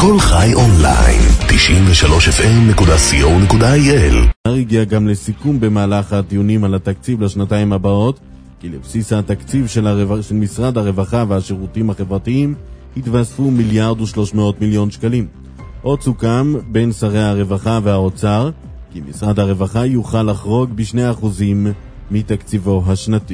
כל חי אונליין, 93fm.co.il. הגיע גם לסיכום במהלך הדיונים על התקציב לשנתיים הבאות, כי לבסיס התקציב של משרד הרווחה והשירותים החברתיים התווספו 1,300 מיליון שקלים. עוד סוכם בין שרי הרווחה והאוצר, כי משרד הרווחה יוכל לחרוג ב2% מתקציבו השנתי.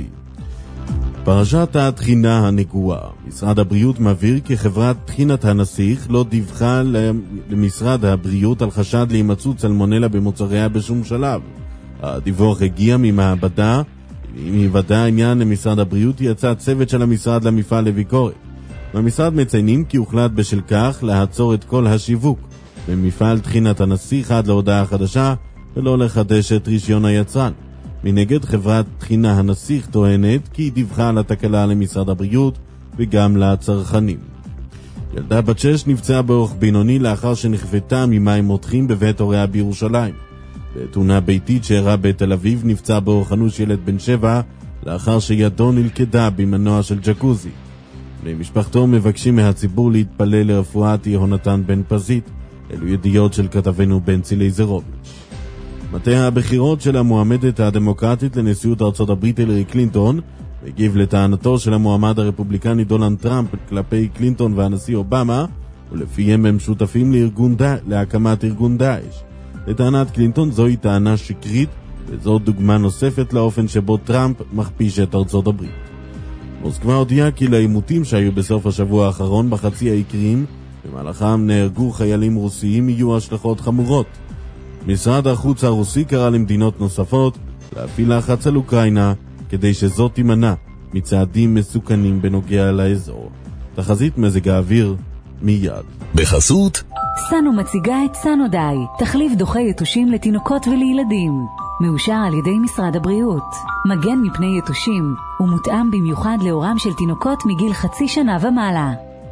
פרשת התחינה הנגועה. משרד הבריאות מבהיר כי חברת תחינת הנסיך לא דיווחה למשרד הבריאות על חשד להימצאות סלמונלה במוצריה בשום שלב. הדיווח הגיע ממעבדה, עם היוודע העניין למשרד הבריאות יצא צוות של המשרד למפעל לביקורת. במשרד מציינים כי הוחלט בשל כך לעצור את כל השיווק במפעל תחינת הנסיך עד להודעה חדשה ולא לחדש את רישיון היצרן. מנגד חברת תחינה הנסיך טוענת כי היא דיווחה על התקלה למשרד הבריאות וגם לצרכנים. ילדה בת 6 נפצעה באורח בינוני לאחר שנכוותה ממים מותחים בבית הוריה בירושלים. בתאונה ביתית שאירעה בתל אביב נפצע באורח אנוש ילד בן 7 לאחר שידו נלכדה במנוע של ג'קוזי. בני משפחתו מבקשים מהציבור להתפלל לרפואת יהונתן בן פזית. אלו ידיעות של כתבנו בנצי לייזרוביץ'. מטה הבחירות של המועמדת הדמוקרטית לנשיאות ארצות הברית הילרי קלינטון מגיב לטענתו של המועמד הרפובליקני דונלד טראמפ כלפי קלינטון והנשיא אובמה, ולפיהם הם שותפים להקמת ארגון דאעש. לטענת קלינטון זוהי טענה שקרית, וזו דוגמה נוספת לאופן שבו טראמפ מכפיש את ארצות הברית. מוסקבה הודיעה כי לעימותים שהיו בסוף השבוע האחרון בחצי האי קרים, במהלכם נהרגו חיילים רוסיים, יהיו השלכות חמורות. משרד החוץ הרוסי קרא למדינות נוספות להפעיל לחץ על אוקראינה כדי שזאת תימנע מצעדים מסוכנים בנוגע לאזור. תחזית מזג האוויר מיד. בחסות סנו מציגה את סנו די, תחליף דוחה יתושים לתינוקות ולילדים. מאושר על ידי משרד הבריאות. מגן מפני יתושים ומותאם במיוחד לאורם של תינוקות מגיל 0.5 שנה ומעלה.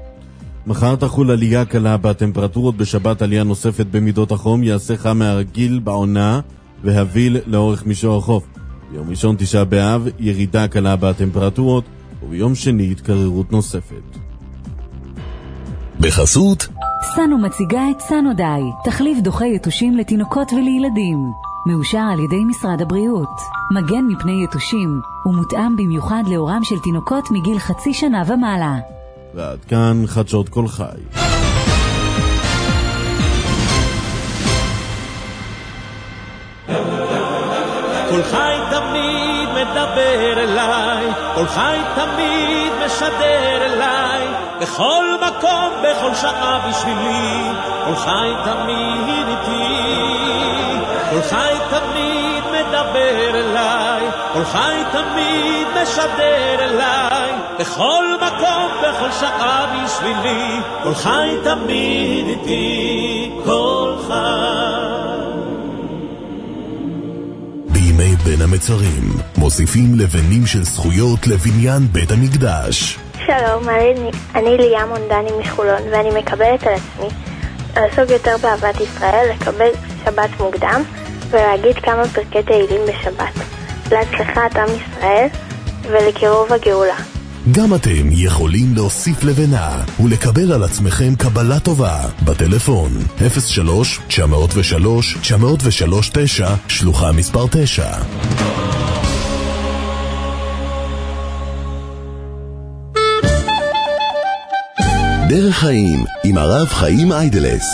מחר תחול עלייה קלה בטמפרטורות, בשבת עלייה נוספת במידות החום, יעשה חם מהרגיל בעונה והביל לאורך מישור החוף. ביום ראשון 9 באב ירידה קלה בטמפרטורות, וביום שני התקררות נוספת. בחסות סנו מציגה את סנו די, תחליף דוחה יתושים לתינוקות ולילדים. מאושר על ידי משרד הבריאות. מגן מפני יתושים ומותאם במיוחד לאורם של תינוקות מגיל 0.5 שנה ומעלה. ועד כאן חדשות כל חי. כל חי תמיד מדבר אליי, כל חי תמיד משדר אליי, בכל מקום, בכל שעה בשבילי, כל חי תמיד איתי, כל חי תמיד מדבר אליי, כל חי תמיד משדר אליי, בכל מקום, בכל שעה בשבילי, כל חי תמיד איתי, כל חי. בימי בין המצרים מוסיפים לבנים של זכויות לבניין בית המקדש. שלום, אני ליה מונדני מחולון, ואני מקבלת על עצמי לעסוק יותר באהבת ישראל, לקבל שבת מוקדם ולהגיד כמה פרקי תהילים בשבת להצלחת עם ישראל ולקירוב הגאולה. גם אתם יכולים להוסיף לבנה ולקבל על עצמכם קבלה טובה בטלפון 03-903-903-9, שלוחה מספר 9. דרך חיים עם הרב חיים איידלס.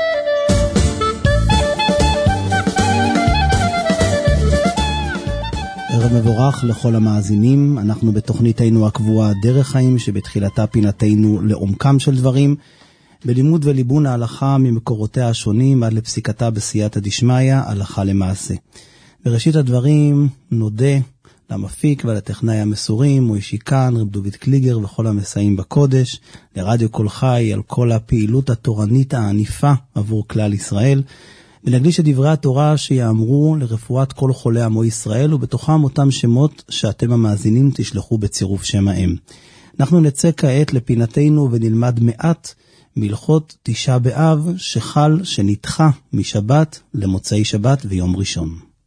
ערב מבורך לכל המאזינים. אנחנו בתוכניתנו הקבועה דרך חיים, שבתחילתה פינתנו לעומקם של דברים, בלימוד וליבון ההלכה ממקורותיה השונים עד לפסיקתה בסייעתא דשמיא, הלכה למעשה. בראשית הדברים נודה למפיק ולטכנאי המסורים, מוישי כאן, רב דוד קליגר וכל המסייעים בקודש, לרדיו כל חי על כל הפעילות התורנית העניפה עבור כלל ישראל, ונקדיש את דברי התורה שיאמרו לרפואת כל חולי עמו ישראל, ובתוכם אותם שמות שאתם המאזינים תשלחו בצירוף שם האם. אנחנו נצא כעת לפינתנו ונלמד מעט מלכות 9 באב שחל שנדחה משבת למוצאי שבת ויום ראשון.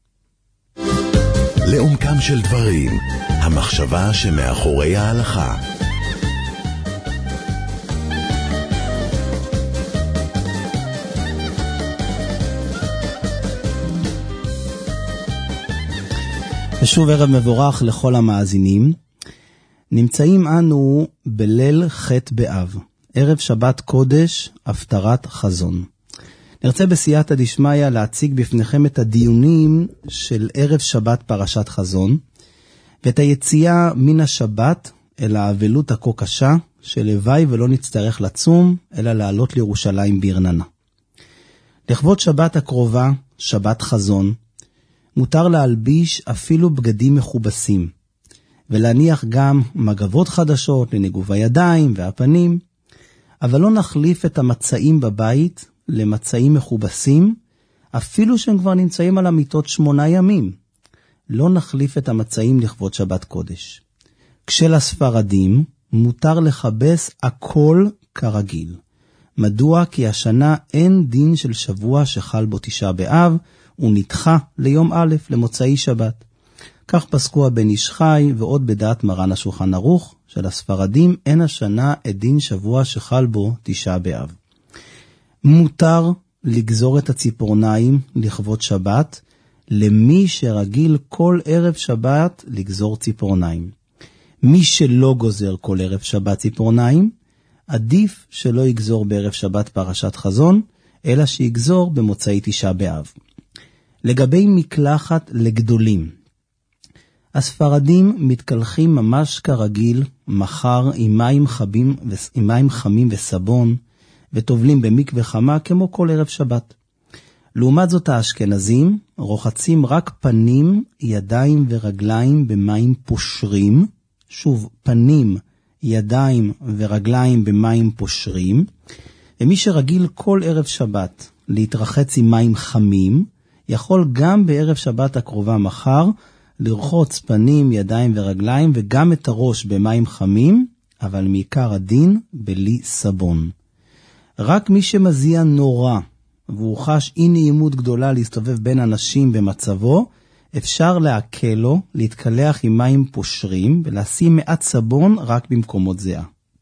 לעומקם של דברים, המחשבה שמאחורי ההלכה. ושוב ערב מבורך לכל המאזינים. נמצאים אנו בליל ח' באב, ערב שבת קודש, הפטרת חזון. נרצה בסייעתא דשמיא להציג בפניכם את הדיונים של ערב שבת פרשת חזון, ואת היציאה מן השבת אל האבלות הכה קשה, שלוואי ולא נצטרך לצום, אלא לעלות לירושלים ברננה. לכבוד שבת הקרובה, שבת חזון, מותר להלביש אפילו בגדים מכובסים, ולהניח גם מגבות חדשות לניגוב הידיים והפנים, אבל לא נחליף את המצעים בבית למצעים מכובסים, אפילו שהם כבר נמצאים על המיטות 8 ימים. לא נחליף את המצעים לכבוד שבת קודש. כשלספרדים מותר לכבס הכל כרגיל. מדוע? כי השנה אין דין של שבוע שחל בו 9 באב, הוא נדחה ליום א' למוצאי שבת. כך פסקו הבן איש חי ועוד בדעת מרן השולחן ערוך, שלספרדים אין השנה את דין שבוע שחל בו 9 באב. מותר לגזור את הציפורניים לכבוד שבת, למי שרגיל כל ערב שבת לגזור ציפורניים. מי שלא גוזר כל ערב שבת ציפורניים, עדיף שלא יגזור בערב שבת פרשת חזון, אלא שיגזור במוצאי 9 באב. לגבי מקלחת לגדולים, הספרדים מתקלחים ממש כרגיל, מחר עם מים חמים וסבון, וטובלים במקווה חמה כמו כל ערב שבת. לעומת זאת האשכנזים רוחצים רק פנים, ידיים ורגליים במים פושרים, שוב פנים, ידיים ורגליים במים פושרים, ומי שרגיל כל ערב שבת להתרחץ עם מים חמים, יכול גם בערב שבת הקרובה מחר לרחוץ פנים, ידיים ורגליים וגם את הראש במים חמים, אבל מעיקר הדין בלי סבון. רק מי שמזיע נורא והוא חש אי נעימות גדולה להסתובב בין אנשים במצבו, אפשר להקל לו להתקלח עם מים פושרים ולשים מעט סבון רק במקומות זיעה.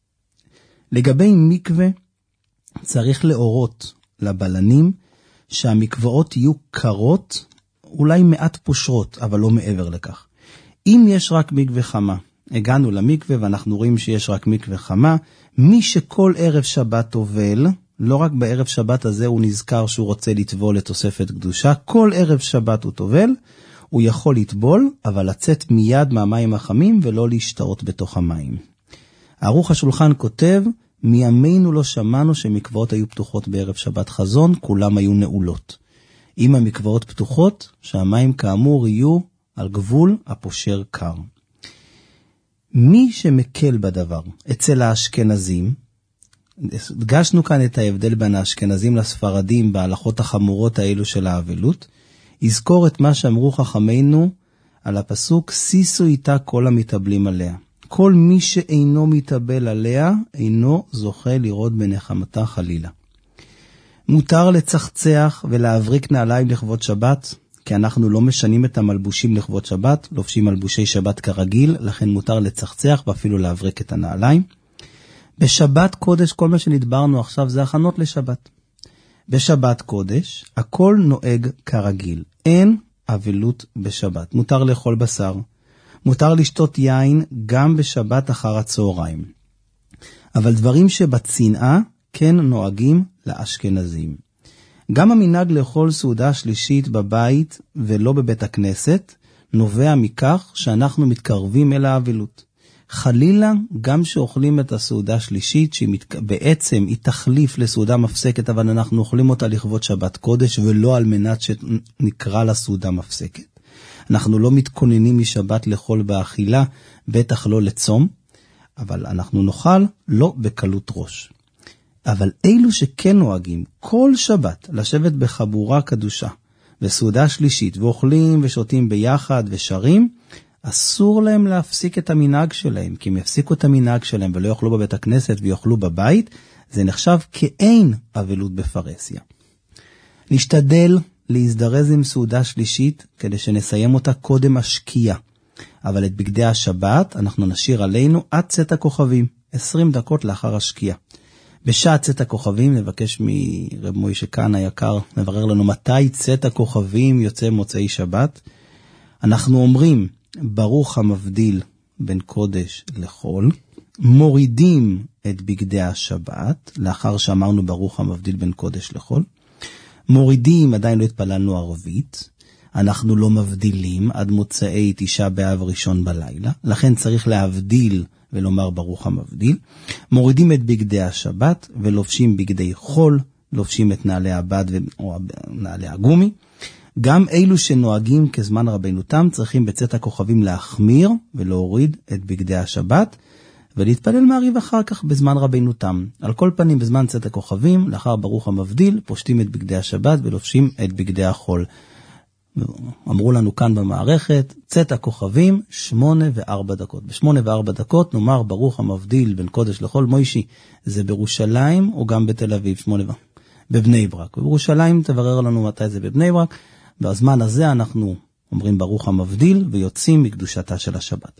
לגבי מקווה, צריך להורות לבלנים שהמקוואות יהיו קרות, אולי מעט פושרות, אבל לא מעבר לכך. אם יש רק מקווה חמה, הגענו למקווה ואנחנו רואים שיש רק מקווה חמה, מי שכל ערב שבת טובל, לא רק בערב שבת הזה הוא נזכר שהוא רוצה לטבול לתוספת קדושה, כל ערב שבת הוא טובל, הוא יכול לטבול, אבל לצאת מיד מהמים החמים ולא להשתאות בתוך המים. ערוך השולחן כותב, מימינו לא שמענו שמקוואות היו פתוחות בערב שבת חזון, כולם היו נעולות. אם המקוואות פתוחות, שהמים כאמור יהיו על גבול הפושר קר. מי שמקל בדבר אצל האשכנזים, הדגשנו כאן את ההבדל בין האשכנזים לספרדים בהלכות החמורות האלו של האבלות, יזכור את מה שאמרו חכמינו על הפסוק, סיסו איתה כל המתאבלים עליה. כל מי שאינו מתאבל עליה, אינו זוכה לראות בנחמתה חלילה. מותר לצחצח ולהבריק נעליים לכבוד שבת, כי אנחנו לא משנים את המלבושים לכבוד שבת, לובשים מלבושי שבת כרגיל, לכן מותר לצחצח ואפילו להבריק את הנעליים. בשבת קודש, כל מה שנדברנו עכשיו זה הכנות לשבת. בשבת קודש, הכל נוהג כרגיל. אין אבלות בשבת. מותר לאכול בשר. מותר לשתות יין גם בשבת אחר הצהריים. אבל דברים שבצנעה כן נוהגים לאשכנזים. גם המנהג לאכול סעודה שלישית בבית ולא בבית הכנסת, נובע מכך שאנחנו מתקרבים אל האבלות. חלילה, גם שאוכלים את הסעודה שלישית, שבעצם היא תחליף לסעודה מפסקת, אבל אנחנו אוכלים אותה לכבוד שבת קודש, ולא על מנת שנקרא לה סעודה מפסקת. אנחנו לא מתכוננים משבת לאכול באכילה, בטח לא לצום, אבל אנחנו נאכל לא בקלות ראש. אבל אלו שכן נוהגים כל שבת לשבת בחבורה קדושה, וסעודה שלישית, ואוכלים ושותים ביחד ושרים, אסור להם להפסיק את המנהג שלהם, כי אם יפסיקו את המנהג שלהם ולא יאכלו בבית הכנסת ויאכלו בבית, זה נחשב כאין אבלות בפרסיה. נשתדל להזדרז עם סעודה שלישית, כדי שנסיים אותה קודם השקיעה. אבל את בגדי השבת אנחנו נשאיר עלינו עד צאת הכוכבים, 20 דקות לאחר השקיעה. בשעת צאת הכוכבים נבקש מרב מוישה כאן היקר, נברר לנו מתי צאת הכוכבים יוצא מוצאי שבת. אנחנו אומרים ברוך המבדיל בין קודש לחול, מורידים את בגדי השבת, לאחר שאמרנו ברוך המבדיל בין קודש לחול, מורידים, עדיין לא התפללנו ערבית, אנחנו לא מבדילים עד מוצאי תשעה באב ראשון בלילה, לכן צריך להבדיל ולומר ברוך המבדיל, מורידים את בגדי השבת ולובשים בגדי חול, לובשים את נעלי הבד או נעלי הגומי, גם אלו שנוהגים כזמן רבנותם צריכים בצאת הכוכבים להחמיר ולהוריד את בגדי השבת, ולהתפלל מעריב אחר כך בזמן רבנותם. על כל פנים בזמן צאת הכוכבים, לאחר ברוך המבדיל, פושטים את בגדי השבת ולובשים את בגדי החול. אמרו לנו כאן במערכת, צאת הכוכבים 8:04. ב8:04 נאמר ברוך המבדיל בין קודש לחול. מוישי, זה בירושלים או גם בתל אביב? 8 בבני ברק. בירושלים תברר לנו מתי זה בבני ברק. בזמן הזה אנחנו אומרים ברוך המבדיל ויוצאים מקדושתה של השבת.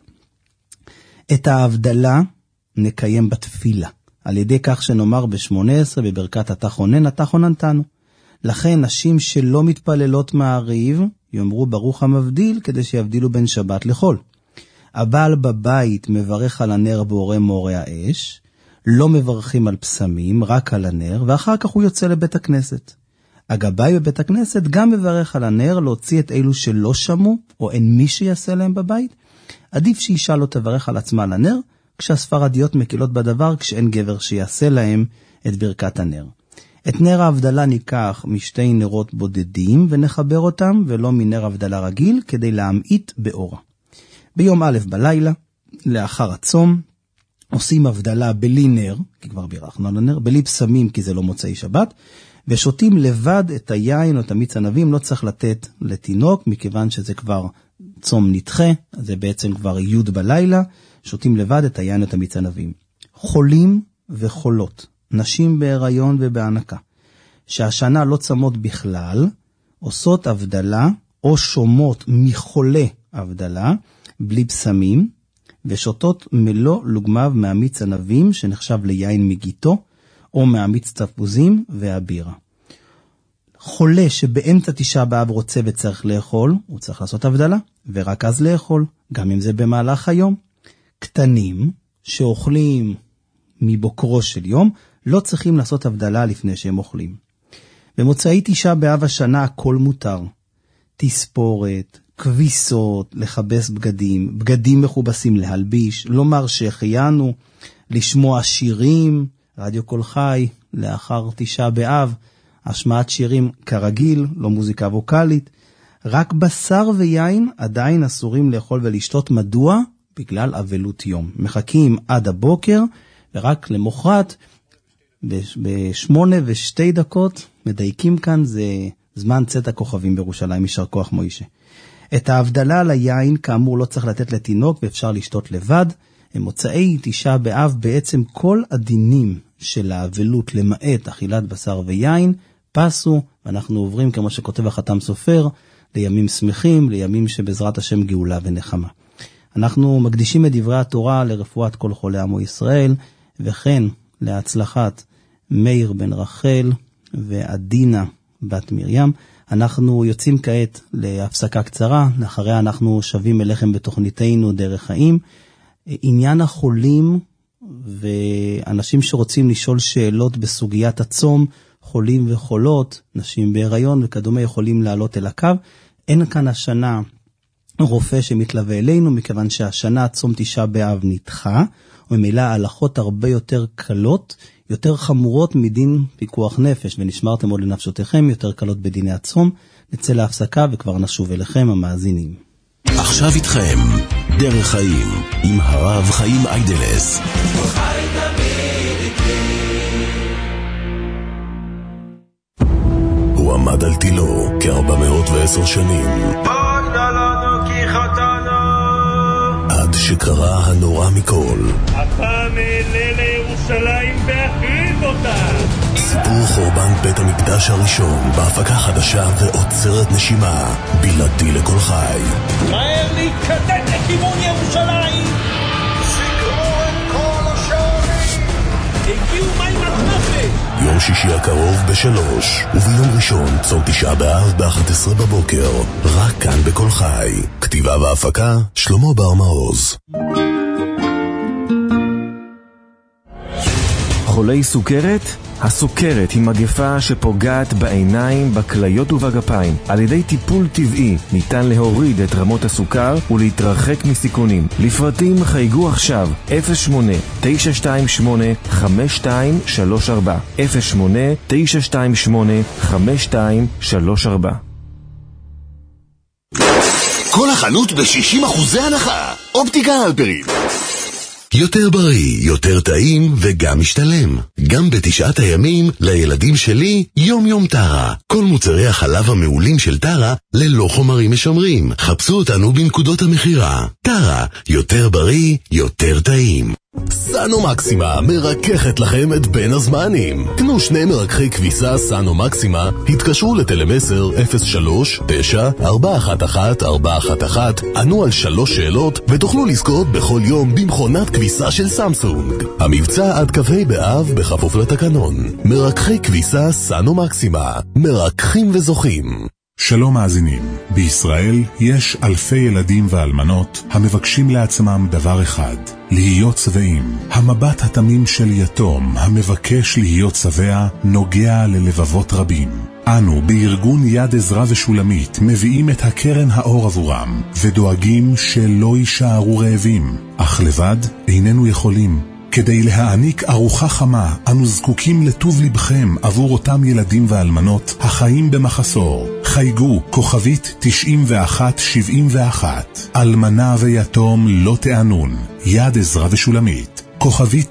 את ההבדלה נקיים בתפילה, על ידי כך שנאמר ב18 בברכת אתה חונן, אתה חוננתנו. לכן נשים שלא מתפללות מעריב יאמרו ברוך המבדיל כדי שיבדילו בין שבת לחול. הבעל בבית מברך על הנר בורא מורה האש, לא מברכים על פסמים, רק על הנר, ואחר כך הוא יוצא לבית הכנסת. הגבאי בבית הכנסת גם מברך על הנר להוציא את אלו שלא שמעו, או אין מי שיעשה להם בבית. עדיף שאישה לא תברך על עצמה על הנר, כשהספרדיות מקילות בדבר, כשאין גבר שיעשה להם את ברכת הנר. את נר ההבדלה ניקח משתי נרות בודדים ונחבר אותם, ולא מנר הבדלה רגיל, כדי להמעיט באורה. ביום א' בלילה, לאחר הצום, עושים הבדלה בלי נר, כי כבר בירכנו על הנר, בלי פסמים כי זה לא מוצאי שבת, ושותים לבד את היין או את המיץ ענבים, לא צריך לתת לתינוק, מכיוון שזה כבר צום נדחה, זה בעצם כבר י' בלילה, שותים לבד את היין או את המיץ ענבים. חולים וחולות, נשים בהיריון ובהנקה, שהשנה לא צמות בכלל, עושות הבדלה או שומות מחולה הבדלה, בלי פסמים, ושותות מלוא לוגמיו מהמיץ ענבים, שנחשב ליין מגיתו, או מהמיץ תפוזים והבירה. חולה שבאמצע תשעה באב רוצה וצריך לאכול, הוא צריך לעשות הבדלה, ורק אז לאכול, גם אם זה במהלך היום. קטנים שאוכלים מבוקרו של יום, לא צריכים לעשות הבדלה לפני שהם אוכלים. במוצאי תשעה באב השנה הכל מותר. תספורת, כביסות, לחבס בגדים, בגדים מכובסים להלביש, לומר שהחיינו, לשמוע שירים, רדיו כל חי, לאחר תשעה באב, השמעת שירים כרגיל, לא מוזיקה ווקלית. רק בשר ויין עדיין אסורים לאכול ולשתות. מדוע? בגלל אבלות יום. מחכים עד הבוקר, ורק למחרת, ב8:02, מדייקים כאן, זה זמן צאת הכוכבים בירושלים, יישר כוח מוישה. את ההבדלה על היין, כאמור, לא צריך לתת לתינוק, ואפשר לשתות לבד. מוצאי תשעה באב, בעצם כל הדינים של האבלות, למעט אכילת בשר ויין, פסו, ואנחנו עוברים, כמו שכותב החתם סופר, לימים שמחים, לימים שבעזרת השם גאולה ונחמה. אנחנו מקדישים את דברי התורה לרפואת כל חולי עמו ישראל, וכן להצלחת מאיר בן רחל ועדינה בת מרים. אנחנו יוצאים כעת להפסקה קצרה, לאחריה אנחנו שבים אליכם בתוכניתנו דרך חיים. עניין החולים ואנשים שרוצים לשאול שאלות בסוגיית הצום, חולים וחולות, נשים בהיריון וכדומה, יכולים לעלות אל הקו. אין כאן השנה רופא שמתלווה אלינו, מכיוון שהשנה צום תשעה באב נדחה, וממילא ההלכות הרבה יותר קלות, יותר חמורות מדין פיקוח נפש, ונשמרתם עוד לנפשותיכם, יותר קלות בדיני הצום. נצא להפסקה וכבר נשוב אליכם המאזינים. עכשיו איתכם, דרך חיים, עם הרב חיים איידלס. הוא עמד על תילו כ410 שנים. עד שקרה הנורא מכל. הפעם אלה לירושלים והחריב אותה. סיפור חורבן בית המקדש הראשון בהפקה חדשה ועוצרת נשימה, בלעדי לכל חי. מהר להתקדם לכיוון ירושלים. סגרו את כל השערים. הגיעו מים התנפש. יום שישי הקרוב ב3, וביום ראשון צום 9 באב ב11 בבוקר, רק כאן בכל חי. כתיבה והפקה שלמה בר מעוז. חולי סוכרת? הסוכרת היא מגפה שפוגעת בעיניים, בכליות ובגפיים. על ידי טיפול טבעי ניתן להוריד את רמות הסוכר ולהתרחק מסיכונים. לפרטים חייגו עכשיו 08-928-5234 08-928-5234. כל החנות ב60% הנחה. אופטיקה הלפרין. יותר בריא, יותר טעים וגם משתלם. גם בתשעת הימים לילדים שלי יום יום טרה. כל מוצרי החלב המעולים של טרה ללא חומרים משמרים. חפשו אותנו בנקודות המחירה. טרה, יותר בריא, יותר טעים. סאנו מקסימה מרככת לכם את בין הזמנים. קנו 2 מרככי כביסה סאנו מקסימה, התקשרו לטלמסר 03-9-411-411, ענו על 3 שאלות ותוכלו לזכות בכל יום במכונת כביסה של סמסונג. המבצע עד כ"ה באב בכפוף לתקנון. מרככי כביסה סאנו מקסימה, מרככים וזוכים. שלום מאזינים, בישראל יש אלפי ילדים ואלמנות המבקשים לעצמם דבר אחד, להיות שבעים. המבט התמים של יתום המבקש להיות שבע נוגע ללבבות רבים. אנו בארגון יד עזרא ושולמית מביאים את הקרן האור עבורם ודואגים שלא יישארו רעבים, אך לבד איננו יכולים. כדי להעניק ארוחה חמה, אנו זקוקים לטוב לבכם עבור אותם ילדים ואלמנות החיים במחסור. חייגו כוכבית 9171. אלמנה ויתום לא תענון. יד עזרא ושולמית. כוכבית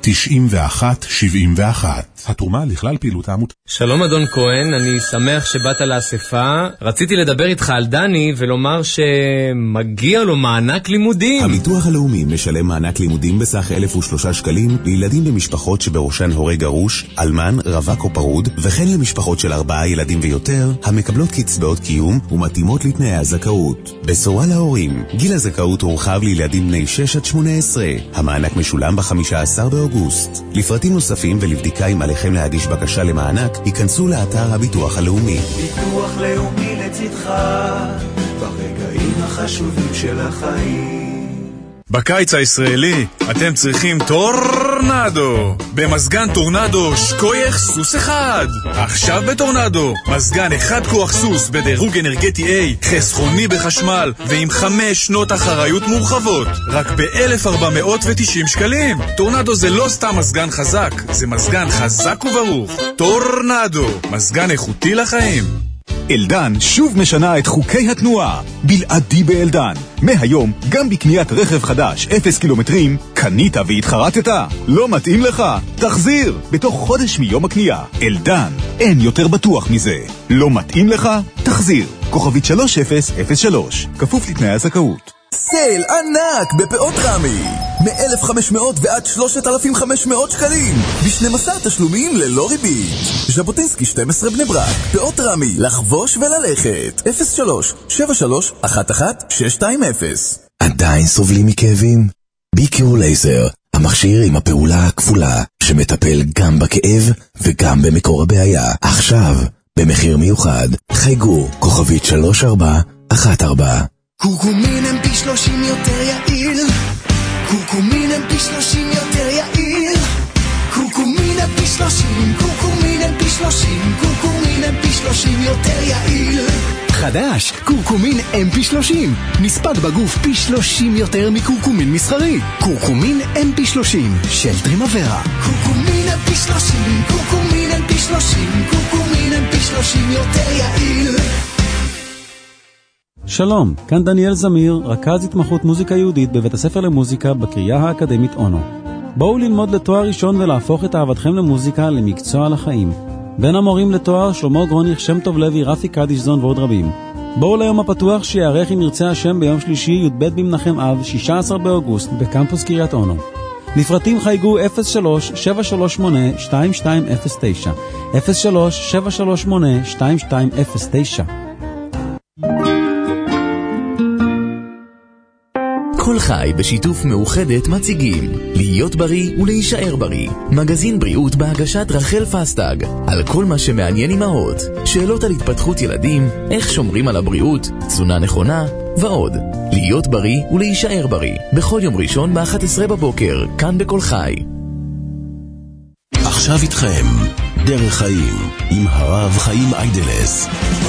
9171. התרומה לכלל פעילות העמותה. שלום אדון כהן, אני שמח שבאת לאספה. רציתי לדבר איתך על דני ולומר שמגיע לו מענק לימודים. הביטוח הלאומי משלם מענק לימודים בסך 1,003 שקלים לילדים במשפחות שבראשן הורה גרוש, אלמן, רווק או פרוד, וכן למשפחות של 4 ילדים ויותר המקבלות קצבאות קיום ומתאימות לתנאי הזכאות. בשורה להורים, גיל הזכאות הורחב לילדים בני 6 עד 18. המענק משולם ב-15 באוגוסט. לפרטים נוספים ולבדיקה עם עליכם להגיש בקשה למענק, ייכנסו לאתר הביטוח הלאומי. ביטוח לאומי לצדך ברגעים החשובים של החיים. בקיץ הישראלי אתם צריכים טורנדו. במזגן טורנדו שקוייך סוס אחד. עכשיו בטורנדו מזגן 1 כוח סוס בדירוג אנרגטי A, חסכוני בחשמל ועם 5 שנות אחריות מורחבות, רק ב-1,490 שקלים. טורנדו זה לא סתם מזגן חזק, זה מזגן חזק וברוך. טורנדו, מזגן איכותי לחיים. אלדן שוב משנה את חוקי התנועה. בלעדי באלדן. מהיום, גם בקניית רכב חדש 0 קילומטרים, קנית והתחרטת. לא מתאים לך? תחזיר בתוך חודש מיום הקנייה. אלדן, אין יותר בטוח מזה. לא מתאים לך? תחזיר. כוכבית 3003. כפוף לתנאי הזכאות. סייל ענק בפאות רמי, מ-1,500 ועד 3,500 שקלים, ב12 תשלומים ללא ריבית. ז'בוטינסקי 12 בני ברק, פאות רמי, לחבוש וללכת. 03-7311-620. עדיין סובלים מכאבים? ביקיור לייזר, המכשיר עם הפעולה הכפולה, שמטפל גם בכאב וגם במקור הבעיה. עכשיו, במחיר מיוחד, חייגו כוכבית 3414. קורקומין הם פי 30 יותר יעיל. קורקומין הם פי 30 יותר יעיל. קורקומין הם פי 30. קורקומין הם פי 30. קורקומין הם פי 30 יותר יעיל. חדש, קורקומין MP30. נספק בגוף פי 30 יותר מקורקומין מסחרי. קורקומין MP30 של טרימוורה. קורקומין MP30. קורקומין MP30. קורקומין MP30 יותר יעיל. שלום, כאן דניאל זמיר, רכז התמחות מוזיקה יהודית בבית הספר למוזיקה בקריה האקדמית אונו. בואו ללמוד לתואר ראשון ולהפוך את אהבתכם למוזיקה למקצוע לחיים. בין המורים לתואר שלמה גרוניך, שם טוב לוי, רפי קדישזון ועוד רבים. בואו ליום הפתוח שיערך עם ירצה השם ביום שלישי י"ב במנחם אב 16 באוגוסט בקמפוס קריית אונו. לפרטים חייגו 03-738-2209 03-738-2209. בכל חי בשיתוף מאוחדת מציגים להיות בריא ולהישאר בריא, מגזין בריאות בהגשת רחל פסטג, על כל מה שמעניין אמהות, שאלות על התפתחות ילדים, איך שומרים על הבריאות, תזונה נכונה ועוד. להיות בריא ולהישאר בריא, בכל יום ראשון ב-11 בבוקר, כאן בכל חי. עכשיו איתכם דרך חיים עם הרב חיים איידלס.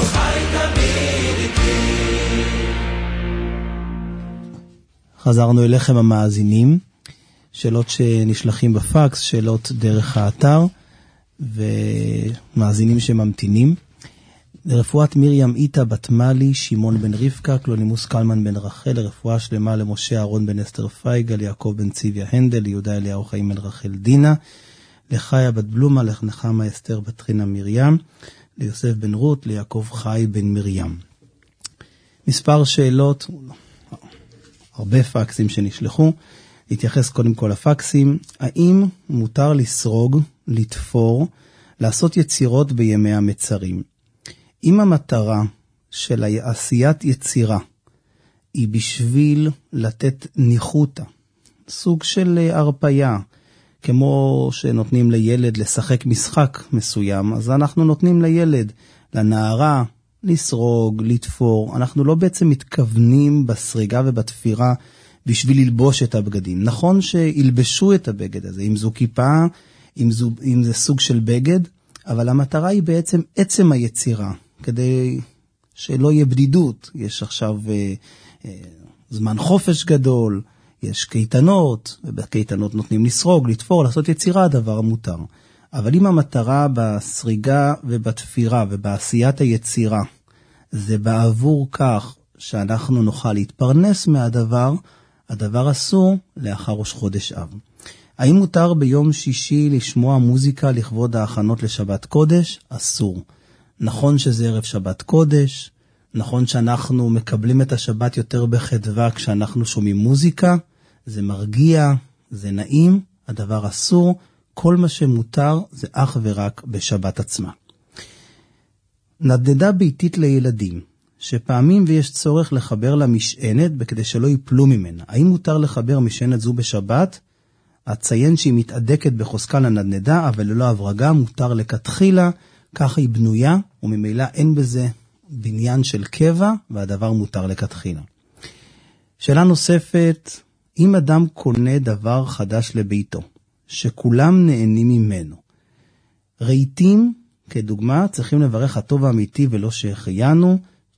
חזרנו אליכם המאזינים, שאלות שנשלחים בפקס, שאלות דרך האתר ומאזינים שממתינים. לרפואת מרים איתה בת מלי, שמעון בן רבקה, קלונימוס קלמן בן רחל, לרפואה שלמה למשה אהרון בן אסתר פייגל, ליעקב בן צביה הנדל, ליהודה אליהו חיים בן רחל דינה, לחיה בת בלומה, לנחמה אסתר בת רינה מרים, ליוסף בן רות, ליעקב חי בן מרים. מספר שאלות, הרבה פקסים שנשלחו. להתייחס קודם כל לפקסים. האם מותר לסרוג, לתפור, לעשות יצירות בימי המצרים? אם המטרה של עשיית יצירה היא בשביל לתת ניחותה, סוג של הרפיה, כמו שנותנים לילד לשחק משחק מסוים, אז אנחנו נותנים לילד, לנערה, לסרוג, לתפור. אנחנו לא בעצם מתכוונים בסריגה ובתפירה בשביל ללבוש את הבגדים. נכון שילבשו את הבגד הזה, אם זו כיפה, אם זה סוג של בגד, אבל המטרה היא בעצם עצם היצירה, כדי שלא יהיה בדידות. יש עכשיו זמן חופש גדול, יש קייטנות, ובקייטנות נותנים לסרוג, לתפור, לעשות יצירה, הדבר המותר. אבל אם המטרה בסריגה ובתפירה ובעשיית היצירה, זה בעבור כך שאנחנו נוכל להתפרנס מהדבר, הדבר אסור לאחר ראש חודש אב. האם מותר ביום שישי לשמוע מוזיקה לכבוד ההכנות לשבת קודש? אסור. נכון שזה ערב שבת קודש, נכון שאנחנו מקבלים את השבת יותר בחדווה כשאנחנו שומעים מוזיקה, זה מרגיע, זה נעים, הדבר אסור. כל מה שמותר זה אך ורק בשבת עצמה. נדנדה ביתית לילדים, שפעמים ויש צורך לחבר לה משענת בכדי שלא ייפלו ממנה. האם מותר לחבר משענת זו בשבת? אציין שהיא מתעדקת בחוזקה לנדנדה, אבל ללא הברגה, מותר לכתחילה, ככה היא בנויה, וממילא אין בזה בניין של קבע, והדבר מותר לכתחילה. שאלה נוספת, אם אדם קונה דבר חדש לביתו, שכולם נהנים ממנו. רהיטים, כדוגמה, צריכים לברך הטוב האמיתי ולא שהחיינו.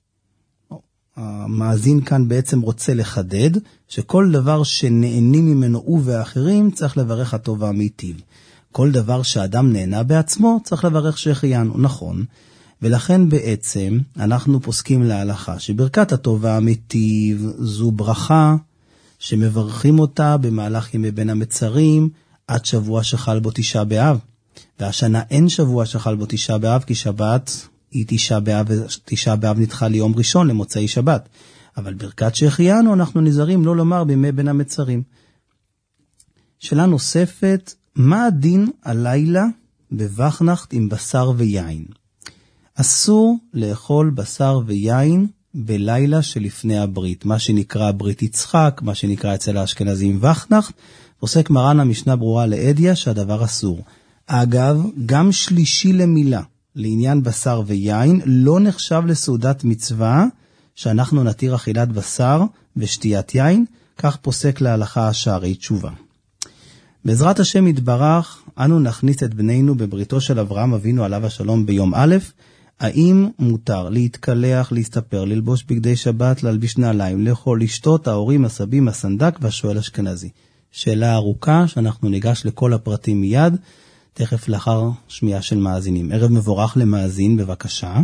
המאזין כאן בעצם רוצה לחדד, שכל דבר שנהנים ממנו הוא ואחרים, צריך לברך הטוב האמיתי. כל דבר שאדם נהנה בעצמו, צריך לברך שהחיינו. נכון. ולכן בעצם אנחנו פוסקים להלכה, שברכת הטוב האמיתי זו ברכה, שמברכים אותה במהלך ימי בין המצרים, עד שבוע שחל בו תשעה באב. והשנה אין שבוע שחל בו תשעה באב, כי שבת היא תשעה באב, ותשעה באב נדחה ליום ראשון למוצאי שבת. אבל ברכת שהחיינו אנחנו נזהרים לא לומר בימי בין המצרים. שאלה נוספת, מה הדין הלילה בווכנחת עם בשר ויין? אסור לאכול בשר ויין בלילה שלפני הברית, מה שנקרא ברית יצחק, מה שנקרא אצל האשכנזים וכנחת. פוסק מרן המשנה ברורה לעדיה שהדבר אסור. אגב, גם שלישי למילה, לעניין בשר ויין, לא נחשב לסעודת מצווה, שאנחנו נתיר אכילת בשר ושתיית יין, כך פוסק להלכה השערי תשובה. בעזרת השם יתברך, אנו נכניס את בנינו בבריתו של אברהם אבינו עליו השלום ביום א', האם מותר להתקלח, להסתפר, ללבוש בגדי שבת, להלביש נעליים, לאכול, לשתות, ההורים, הסבים, הסנדק והשואל אשכנזי? שאלה ארוכה שאנחנו ניגש לכל הפרטים מיד, תכף לאחר שמיעה של מאזינים. ערב מבורך למאזין, בבקשה.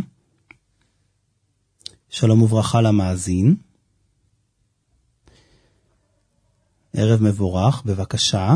שלום וברכה למאזין. ערב מבורך, בבקשה.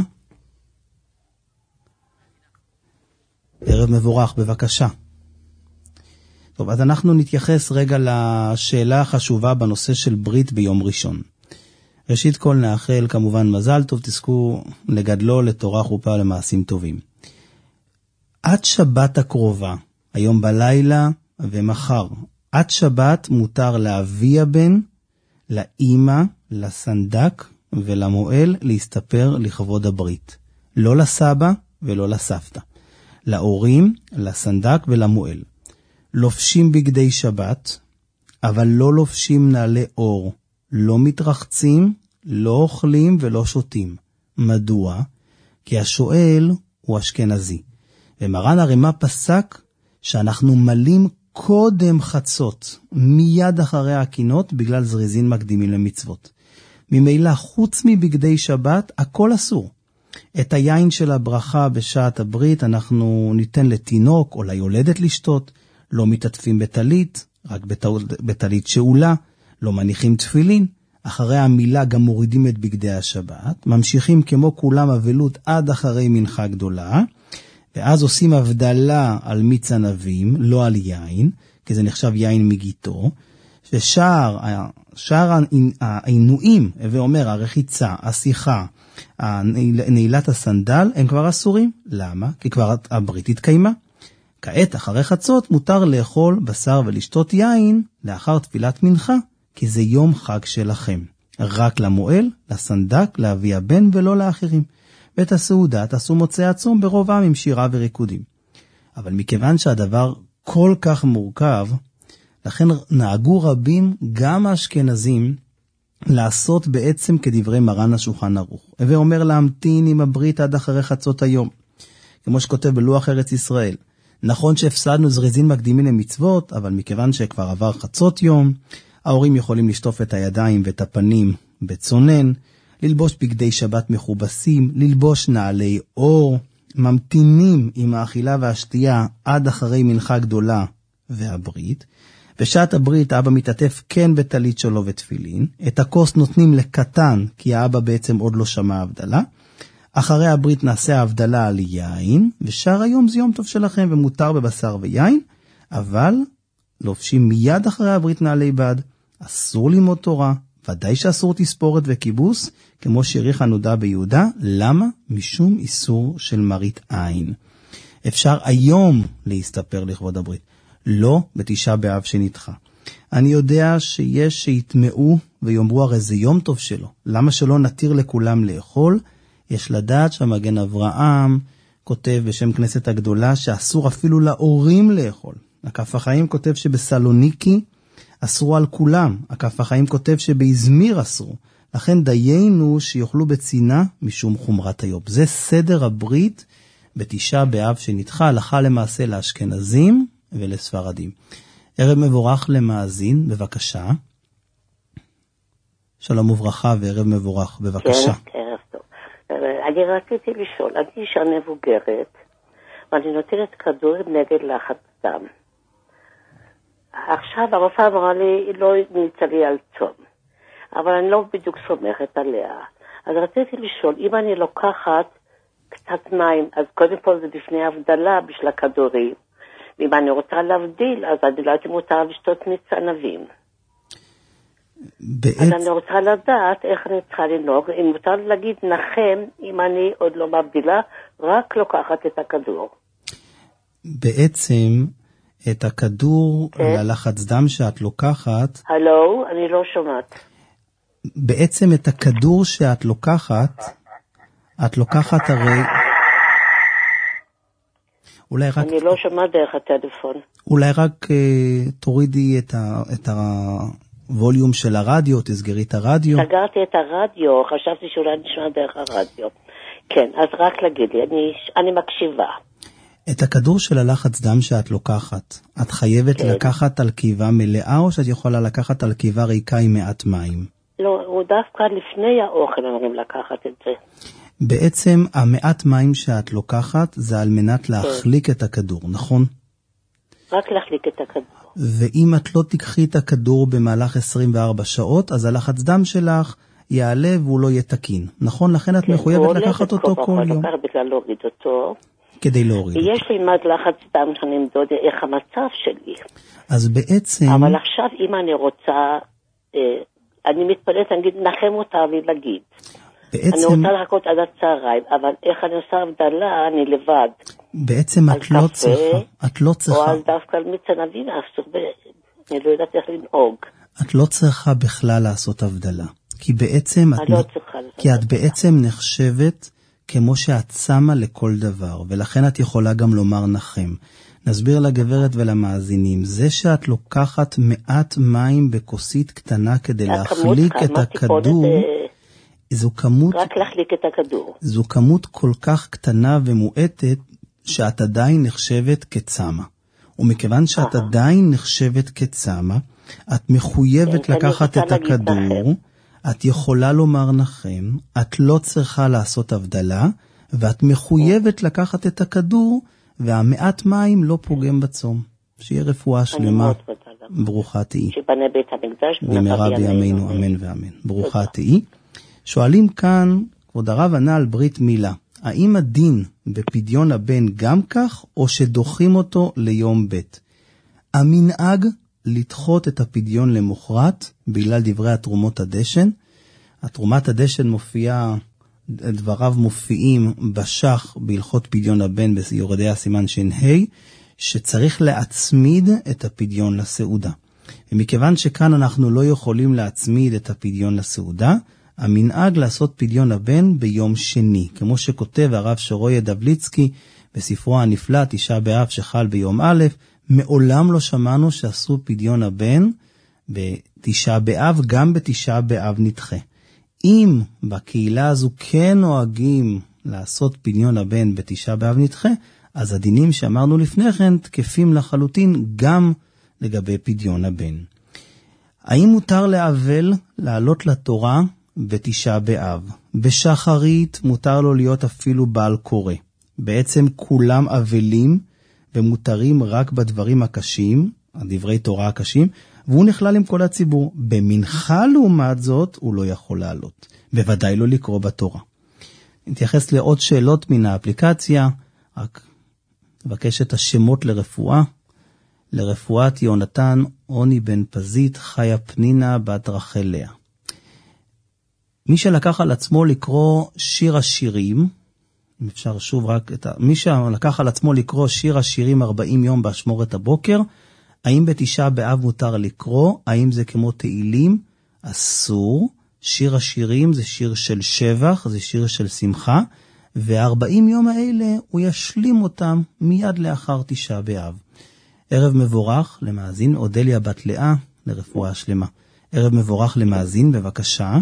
ערב מבורך, בבקשה. טוב, אז אנחנו נתייחס רגע לשאלה החשובה בנושא של ברית ביום ראשון. ראשית כל נאחל כמובן מזל טוב, תזכו לגדלו לתורה חופה למעשים טובים. עד שבת הקרובה, היום בלילה ומחר, עד שבת מותר לאבי הבן, לאמא, לסנדק ולמועל להסתפר לכבוד הברית. לא לסבא ולא לסבתא. להורים, לסנדק ולמועל. לובשים בגדי שבת, אבל לא לובשים נעלי אור. לא מתרחצים, לא אוכלים ולא שותים. מדוע? כי השואל הוא אשכנזי. ומרן הרמ"א פסק שאנחנו מלים קודם חצות, מיד אחרי הקינות, בגלל זריזין מקדימים למצוות. ממילא חוץ מבגדי שבת, הכל אסור. את היין של הברכה בשעת הברית אנחנו ניתן לתינוק או ליולדת לשתות, לא מתעטפים בטלית, רק בטלית שאולה, לא מניחים תפילין, אחרי המילה גם מורידים את בגדי השבת, ממשיכים כמו כולם אבלות עד אחרי מנחה גדולה, ואז עושים הבדלה על מיץ ענבים, לא על יין, כי זה נחשב יין מגיתו, ושאר העינויים, ואומר הרחיצה, השיחה, נעילת הסנדל, הם כבר אסורים. למה? כי כבר הברית התקיימה. כעת, אחרי חצות, מותר לאכול בשר ולשתות יין לאחר תפילת מנחה, כי זה יום חג שלכם. רק למועל, לסנדק, לאבי הבן ולא לאחרים. ואת הסעודה תעשו מוצאי הצום ברוב עם עם שירה וריקודים. אבל מכיוון שהדבר כל כך מורכב, לכן נהגו רבים, גם האשכנזים, לעשות בעצם כדברי מרן השולחן ערוך. הווה אומר להמתין עם הברית עד אחרי חצות היום. כמו שכותב בלוח ארץ ישראל. נכון שהפסדנו זריזין מקדימים למצוות, אבל מכיוון שכבר עבר חצות יום, ההורים יכולים לשטוף את הידיים ואת הפנים בצונן, ללבוש בגדי שבת מכובסים, ללבוש נעלי אור, ממתינים עם האכילה והשתייה עד אחרי מנחה גדולה והברית. בשעת הברית האבא מתעטף כן בטלית שלו ותפילין, את הכוס נותנים לקטן כי האבא בעצם עוד לא שמע הבדלה. אחרי הברית נעשה ההבדלה על יין, ושאר היום זה יום טוב שלכם ומותר בבשר ויין, אבל לובשים מיד אחרי הברית נעלי בד, אסור ללמוד תורה, ודאי שאסור תספורת וכיבוס, כמו שהעריך הנודע ביהודה. למה? משום איסור של מרית עין. אפשר היום להסתפר לכבוד הברית, לא בתשעה באב שנדחה. אני יודע שיש שיתמעו ויאמרו הרי זה יום טוב שלו, למה שלא נתיר לכולם לאכול? יש לדעת שהמגן אברהם כותב בשם כנסת הגדולה שאסור אפילו להורים לאכול. הכף החיים כותב שבסלוניקי אסרו על כולם. הכף החיים כותב שבאזמיר אסרו. לכן דיינו שיוכלו בצינה משום חומרת היום. זה סדר הברית בתשעה באב שנדחה הלכה למעשה לאשכנזים ולספרדים. ערב מבורך למאזין, בבקשה. שלום וברכה וערב מבורך, בבקשה. כן, ערב טוב. אני רציתי לשאול, אני אישה מבוגרת, ואני נותנת כדור נגד לחץ דם. עכשיו הרופאה אמרה לי, היא לא נמצא לי על צום, אבל אני לא בדיוק סומכת עליה. אז רציתי לשאול, אם אני לוקחת קצת מים, אז קודם כל זה לפני הבדלה בשביל הכדורים. ואם אני רוצה להבדיל, אז אני לא הייתי מותר לשתות מיץ ענבים. אז אני רוצה לדעת איך אני צריכה לנהוג, אם מותר להגיד נחם, אם אני עוד לא מבדילה, רק לוקחת את הכדור. בעצם את הכדור ללחץ דם שאת לוקחת... הלו, אני לא שומעת. בעצם את הכדור שאת לוקחת, את לוקחת הרי... אולי רק... אני לא שומעת דרך הטלפון. אולי רק תורידי את הווליום של הרדיו, תסגרי את הרדיו. סגרתי את הרדיו, חשבתי שאולי נשמע דרך הרדיו. כן, אז רק להגיד לי, אני מקשיבה. את הכדור של הלחץ דם שאת לוקחת, את חייבת לקחת על קיבה מלאה, או שאת יכולה לקחת על קיבה ריקה עם מעט מים? לא, הוא דווקא לפני האוכל אומרים לקחת את זה. בעצם המעט מים שאת לוקחת זה על מנת להחליק את הכדור, נכון? רק להחליק את הכדור. ואם את לא תיקחי את הכדור במהלך 24 שעות, אז הלחץ דם שלך יעלה והוא לא יהיה תקין. נכון? לכן את מחויבת לקחת אותו כל יום. הוא בגלל להוריד אותו. כדי להוריד. יש לי מד לחץ דם שאני אמדוד איך המצב שלי. אז בעצם... אבל עכשיו אם אני רוצה, אני מתפלאת, אני אגיד, נחם אותה ולהגיד. בעצם... אני רוצה לחכות עד הצהריים, אבל איך אני עושה הבדלה, אני לבד. בעצם את לא צריכה. את לא צריכה. או על דווקא על מיץ ענבים, אני לא יודעת איך לנהוג. את לא צריכה בכלל לעשות הבדלה. כי בעצם את בעצם נחשבת כמו שאת שמה לכל דבר, ולכן את יכולה גם לומר נחם. נסביר לגברת ולמאזינים, זה שאת לוקחת מעט מים בכוסית קטנה כדי להחליק את הכדור, זו כמות, רק להחליק את הכדור. זו כמות כל כך קטנה ומועטת, שאת עדיין נחשבת כצמה. ומכיוון שאת עדיין נחשבת כצמה, את מחויבת לקחת את הכדור, את יכולה לומר נחם, את לא צריכה לעשות הבדלה, ואת מחויבת לקחת את הכדור, והמעט מים לא פוגם בצום. שיהיה רפואה שלמה, ברוכה תהי. שבנה בית המקדש, במהרה בימינו, אמן ואמן. ברוכה תהי. שואלים כאן, כבוד הרב ענה על ברית מילה, האם הדין בפדיון הבן גם כך, או שדוחים אותו ליום ב'? המנהג לדחות את הפדיון למוחרת, בגלל דברי התרומות הדשן. התרומת הדשן מופיעה, דבריו מופיעים בשח בהלכות פדיון הבן ביורדיה סימן ש"ה, שצריך להצמיד את הפדיון לסעודה. ומכיוון שכאן אנחנו לא יכולים להצמיד את הפדיון לסעודה, המנהג לעשות פדיון הבן ביום שני, כמו שכותב הרב שרויה דבליצקי בספרו הנפלא תשעה באב שחל ביום א', מעולם לא שמענו שעשו פדיון הבן בתשעה באב, גם בתשעה באב נדחה. אם בקהילה הזו כן נוהגים לעשות פדיון הבן בתשעה באב נדחה, אז הדינים שאמרנו לפני כן תקפים לחלוטין גם לגבי פדיון הבן. האם מותר לאבל לעלות לתורה בתשעה באב? בשחרית מותר לו להיות אפילו בעל קורא. בעצם כולם אבלים ומותרים רק בדברים הקשים, הדברי תורה הקשים, והוא נכלל עם כל הציבור. במנחה לעומת זאת הוא לא יכול לעלות. בוודאי לא לקרוא בתורה. נתייחס לעוד שאלות מן האפליקציה, רק נבקש את השמות לרפואה. לרפואת יונתן, עוני בן פזית, חיה פנינה בת רחל לאה. מי שלקח על עצמו לקרוא שיר השירים, אם אפשר שוב רק מי שלקח על עצמו לקרוא שיר השירים 40 יום באשמורת הבוקר, האם בתשעה באב מותר לקרוא? האם זה כמו תהילים? אסור. שיר השירים זה שיר של שבח, זה שיר של שמחה, ו40 יום האלה הוא ישלים אותם מיד לאחר תשעה באב. ערב מבורך למאזין, אודליה בת לאה, לרפואה שלמה. ערב מבורך למאזין, בבקשה.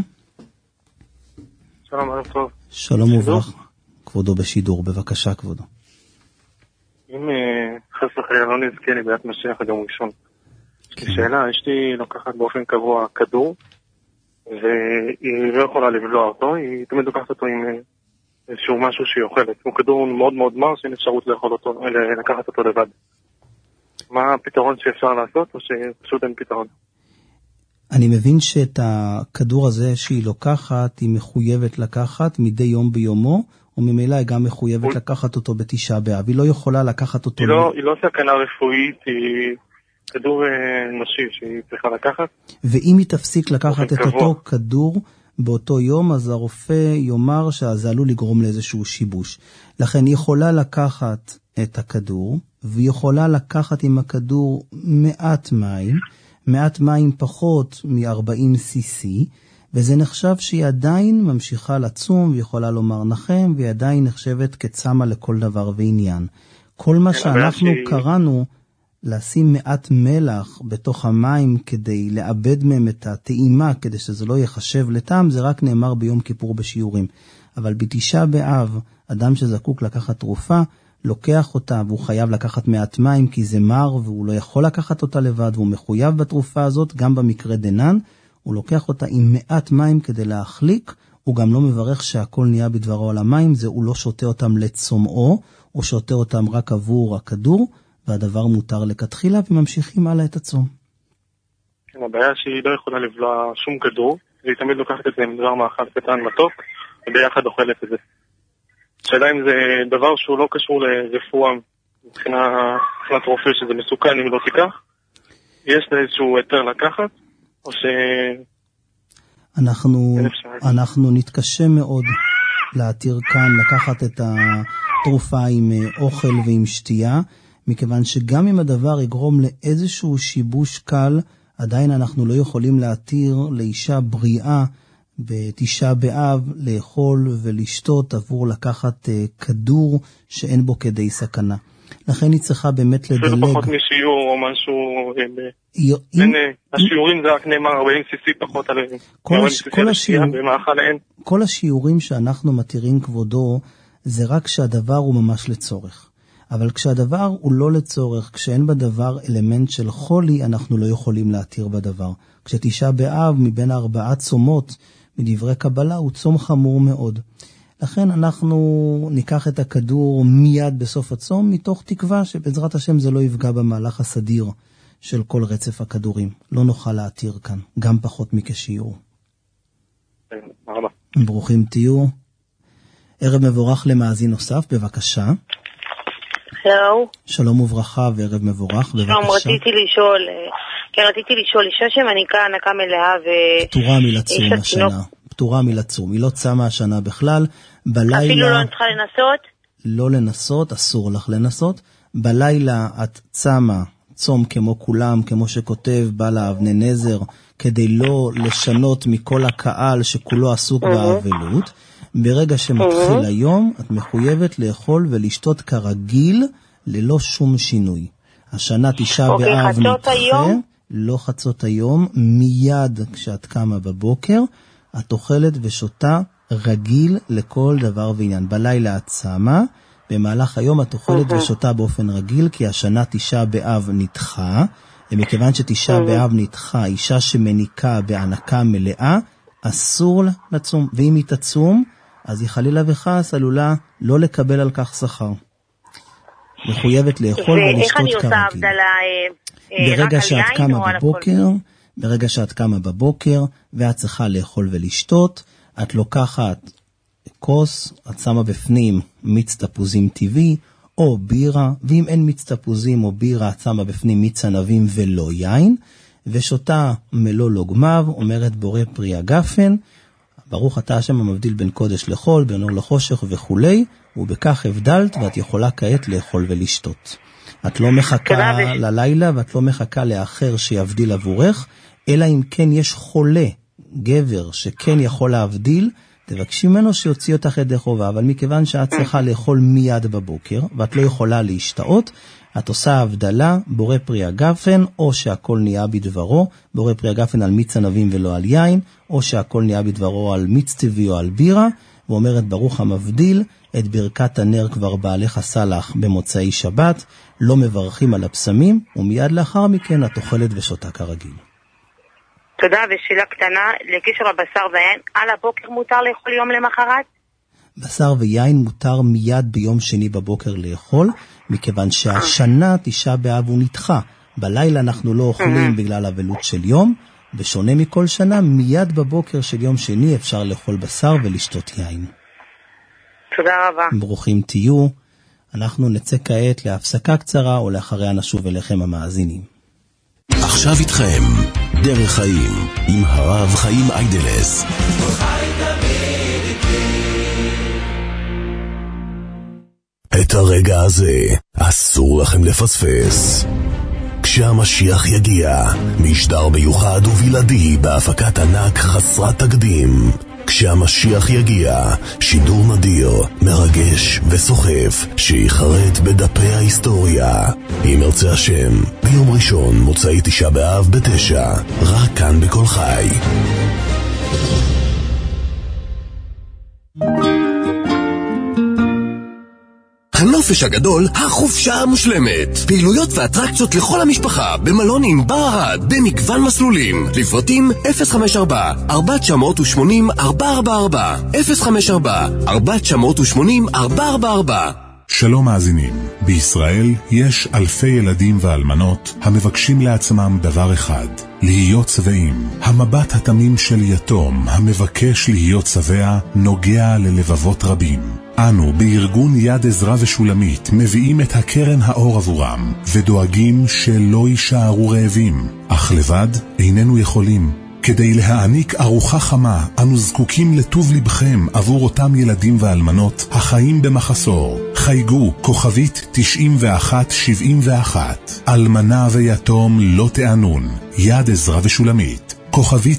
שלום, ערב טוב. שלום וברכה. כבודו בשידור, בבקשה כבודו. אם חס וחלילה לא נזכה לביאת משיח עד יום ראשון. שאלה, אשתי לוקחת באופן קבוע כדור, והיא לא יכולה לבלוע אותו, היא תמיד לוקחת אותו עם איזשהו משהו שהיא אוכלת. הוא כדור מאוד מאוד מר, שאין אפשרות לקחת אותו לבד. מה הפתרון שאפשר לעשות, או שפשוט אין פתרון? אני מבין שאת הכדור הזה שהיא לוקחת, היא מחויבת לקחת מדי יום ביומו, וממילא היא גם מחויבת לקחת אותו בתשעה באב. היא לא יכולה לקחת אותו... היא לא סכנה רפואית, היא כדור אנושי שהיא צריכה לקחת. ואם היא תפסיק לקחת את אותו כדור באותו יום, אז הרופא יאמר שזה עלול לגרום לאיזשהו שיבוש. לכן היא יכולה לקחת את הכדור, והיא יכולה לקחת עם הכדור מעט מים פחות מ-40 cc, וזה נחשב שהיא עדיין ממשיכה לצום, ויכולה לומר נחם, והיא עדיין נחשבת כצמה לכל דבר ועניין. כל מה שאנחנו קראנו, לשים מעט מלח בתוך המים כדי לאבד מהם את הטעימה, כדי שזה לא יחשב לטעם, זה רק נאמר ביום כיפור בשיעורים. אבל בתשעה באב, אדם שזקוק לקחת תרופה, לוקח אותה, והוא חייב לקחת מעט מים, כי זה מר, והוא לא יכול לקחת אותה לבד, והוא מחויב בתרופה הזאת, גם במקרה דנן, הוא לוקח אותה עם מעט מים כדי להחליק, הוא גם לא מברך שהכל נהיה בדברו על המים, זה הוא לא שותה אותם לצומאו, הוא שותה אותם רק עבור הכדור, והדבר מותר לכתחילה, וממשיכים הלאה את הצום. כן, הבעיה שהיא לא יכולה לבלוע שום כדור, והיא תמיד לוקחת את זה עם דבר מאכל קטן מתוק, וביחד אוכלת את זה. השאלה אם זה דבר שהוא לא קשור לרפואה, מבחינת רופא שזה מסוכן אם לא תיקח, יש לה איזשהו היתר לקחת, או ש... אנחנו נתקשה מאוד להתיר כאן לקחת את התרופה עם אוכל ועם שתייה, מכיוון שגם אם הדבר יגרום לאיזשהו שיבוש קל, עדיין אנחנו לא יכולים להתיר לאישה בריאה בתשעה באב לאכול ולשתות עבור לקחת כדור שאין בו כדי סכנה. לכן היא צריכה באמת לדלג. אפילו פחות משיעור או משהו, השיעורים זה רק נאמר 40 cc פחות על 40 cc במאכל אין. כל השיעורים שאנחנו מתירים כבודו, זה רק כשהדבר הוא ממש לצורך. אבל כשהדבר הוא לא לצורך, כשאין בדבר אלמנט של חולי, אנחנו לא יכולים להתיר בדבר. כשתשעה באב מבין 4 צומות מדברי קבלה הוא צום חמור מאוד. לכן אנחנו ניקח את הכדור מיד בסוף הצום, מתוך תקווה שבעזרת השם זה לא יפגע במהלך הסדיר של כל רצף הכדורים. לא נוכל להתיר כאן, גם פחות מכשיעור. ברוכים תהיו. ערב מבורך למאזין נוסף, בבקשה. שלום. שלום וברכה וערב מבורך, בבקשה. שלום, רציתי לשאול, אישה שמניקה הנקה מלאה פטורה מלצום השנה. פטורה מלצום, היא לא צמה השנה בכלל. בלילה, אפילו לא צריכה לנסות? לא לנסות, אסור לך לנסות. בלילה את צמה צום כמו כולם, כמו שכותב בעל האבני נזר, כדי לא לשנות מכל הקהל שכולו עסוק באבלות. ברגע שמתחיל היום, את מחויבת לאכול ולשתות כרגיל, ללא שום שינוי. השנה תשעה באב נדחה, לא חצות היום, מיד כשאת קמה בבוקר, את אוכלת ושותה רגיל לכל דבר ועניין. בלילה את צמה, במהלך היום את אוכלת ושותה באופן רגיל, כי השנה תשעה באב נדחה, ומכיוון שתשעה באב נדחה, אישה שמניקה בהנקה מלאה, אסור לצום, ואם היא תצום, אז היא חלילה וחס עלולה לא לקבל על כך שכר. מחויבת לאכול ולשתות כרגיל. ברגע שאת קמה בבוקר, ואת צריכה לאכול ולשתות, את לוקחת כוס, את שמה בפנים מיץ תפוזים טבעי, או בירה, ואם אין מיץ תפוזים או בירה, את שמה בפנים מיץ ענבים ולא יין, ושותה מלוא לוגמיו, אומרת בורא פרי הגפן, ברוך אתה השם המבדיל בין קודש לחול, בין אור לחושך וכולי, ובכך הבדלת ואת יכולה כעת לאכול ולשתות. את לא מחכה ללילה ואת לא מחכה לאחר שיבדיל עבורך, אלא אם כן יש חולה, גבר, שכן יכול להבדיל, תבקשי ממנו שיוציא אותך ידי חובה, אבל מכיוון שאת צריכה לאכול מיד בבוקר, ואת לא יכולה להשתאות, את עושה הבדלה, בורא פרי הגפן, או שהכל נהיה בדברו, בורא פרי הגפן על מיץ ענבים ולא על יין, או שהכל נהיה בדברו על מיץ טבעי או על בירה, ואומרת ברוך המבדיל, את ברכת הנר כבר בעליך סלח במוצאי שבת, לא מברכים על הפסמים, ומיד לאחר מכן את אוכלת ושותה כרגיל. תודה, ושאלה קטנה, לקשר הבשר ויין, על הבוקר מותר לאכול יום למחרת? בשר ויין מותר מיד ביום שני בבוקר לאכול, מכיוון שהשנה תשעה באב הוא נדחה. בלילה אנחנו לא אוכלים בגלל אבלות של יום, בשונה מכל שנה, מיד בבוקר של יום שני אפשר לאכול בשר ולשתות יין. תודה רבה. ברוכים תהיו. אנחנו נצא כעת להפסקה קצרה, או לאחריה נשוב אליכם המאזינים. עכשיו איתכם, דרך חיים, עם הרב חיים איידלס. את הרגע הזה אסור לכם לפספס. כשהמשיח יגיע, משדר מיוחד ובלעדי בהפקת ענק חסרת תקדים. כשהמשיח יגיע, שידור נדיר, מרגש וסוחף, שיחרט בדפי ההיסטוריה. אם ירצה השם, ביום ראשון, מוצאי תשעה באב ב9, רק כאן בכל חי. הנופש הגדול, החופשה המושלמת. פעילויות ואטרקציות לכל המשפחה, במלון עם בר ערד, במגוון מסלולים. לפרטים 054-4980-444 054-4980-444. שלום מאזינים, בישראל יש אלפי ילדים ואלמנות המבקשים לעצמם דבר אחד, להיות שבעים. המבט התמים של יתום המבקש להיות שבע נוגע ללבבות רבים. אנו בארגון יד עזרא ושולמית מביאים את הקרן האור עבורם ודואגים שלא יישארו רעבים, אך לבד איננו יכולים. כדי להעניק ארוחה חמה, אנו זקוקים לטוב לבכם עבור אותם ילדים ואלמנות החיים במחסור. חייגו כוכבית 9171. אלמנה ויתום לא תענון. יד עזרא ושולמית. כוכבית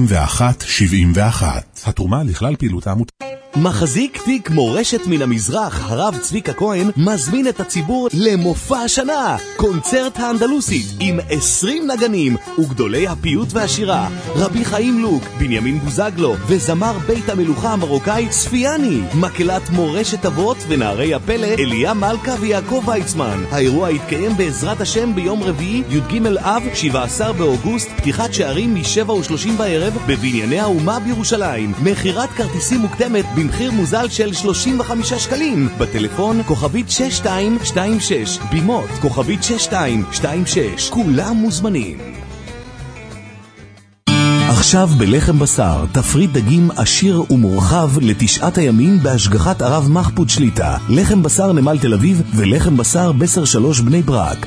9171. התרומה לכלל פעילות העמותה. מחזיק תיק מורשת מן המזרח, הרב צביקה כהן, מזמין את הציבור למופע השנה, קונצרט האנדלוסית עם 20 נגנים וגדולי הפיוט והשירה, רבי חיים לוק, בנימין בוזגלו וזמר בית המלוכה המרוקאי ספיאני, מקהלת מורשת אבות ונערי הפלא אליה מלכה ויעקב ויצמן. האירוע יתקיים בעזרת השם ביום רביעי י"ג אב 17 באוגוסט, פתיחת שערים מ-7:30 בערב בבנייני האומה בירושלים. מחירת כרטיסים מוקדמת במחיר מוזל של 35 שקלים. בטלפון כוכבית 6226, בימות כוכבית 6226. כולם מוזמנים. עכשיו בלחם בשר, תפריט דגים עשיר ומורחב לתשעת הימים בהשגחת הרב מחפוד שליטה. לחם בשר נמל תל אביב ולחם בשר בסר 3 בני ברק.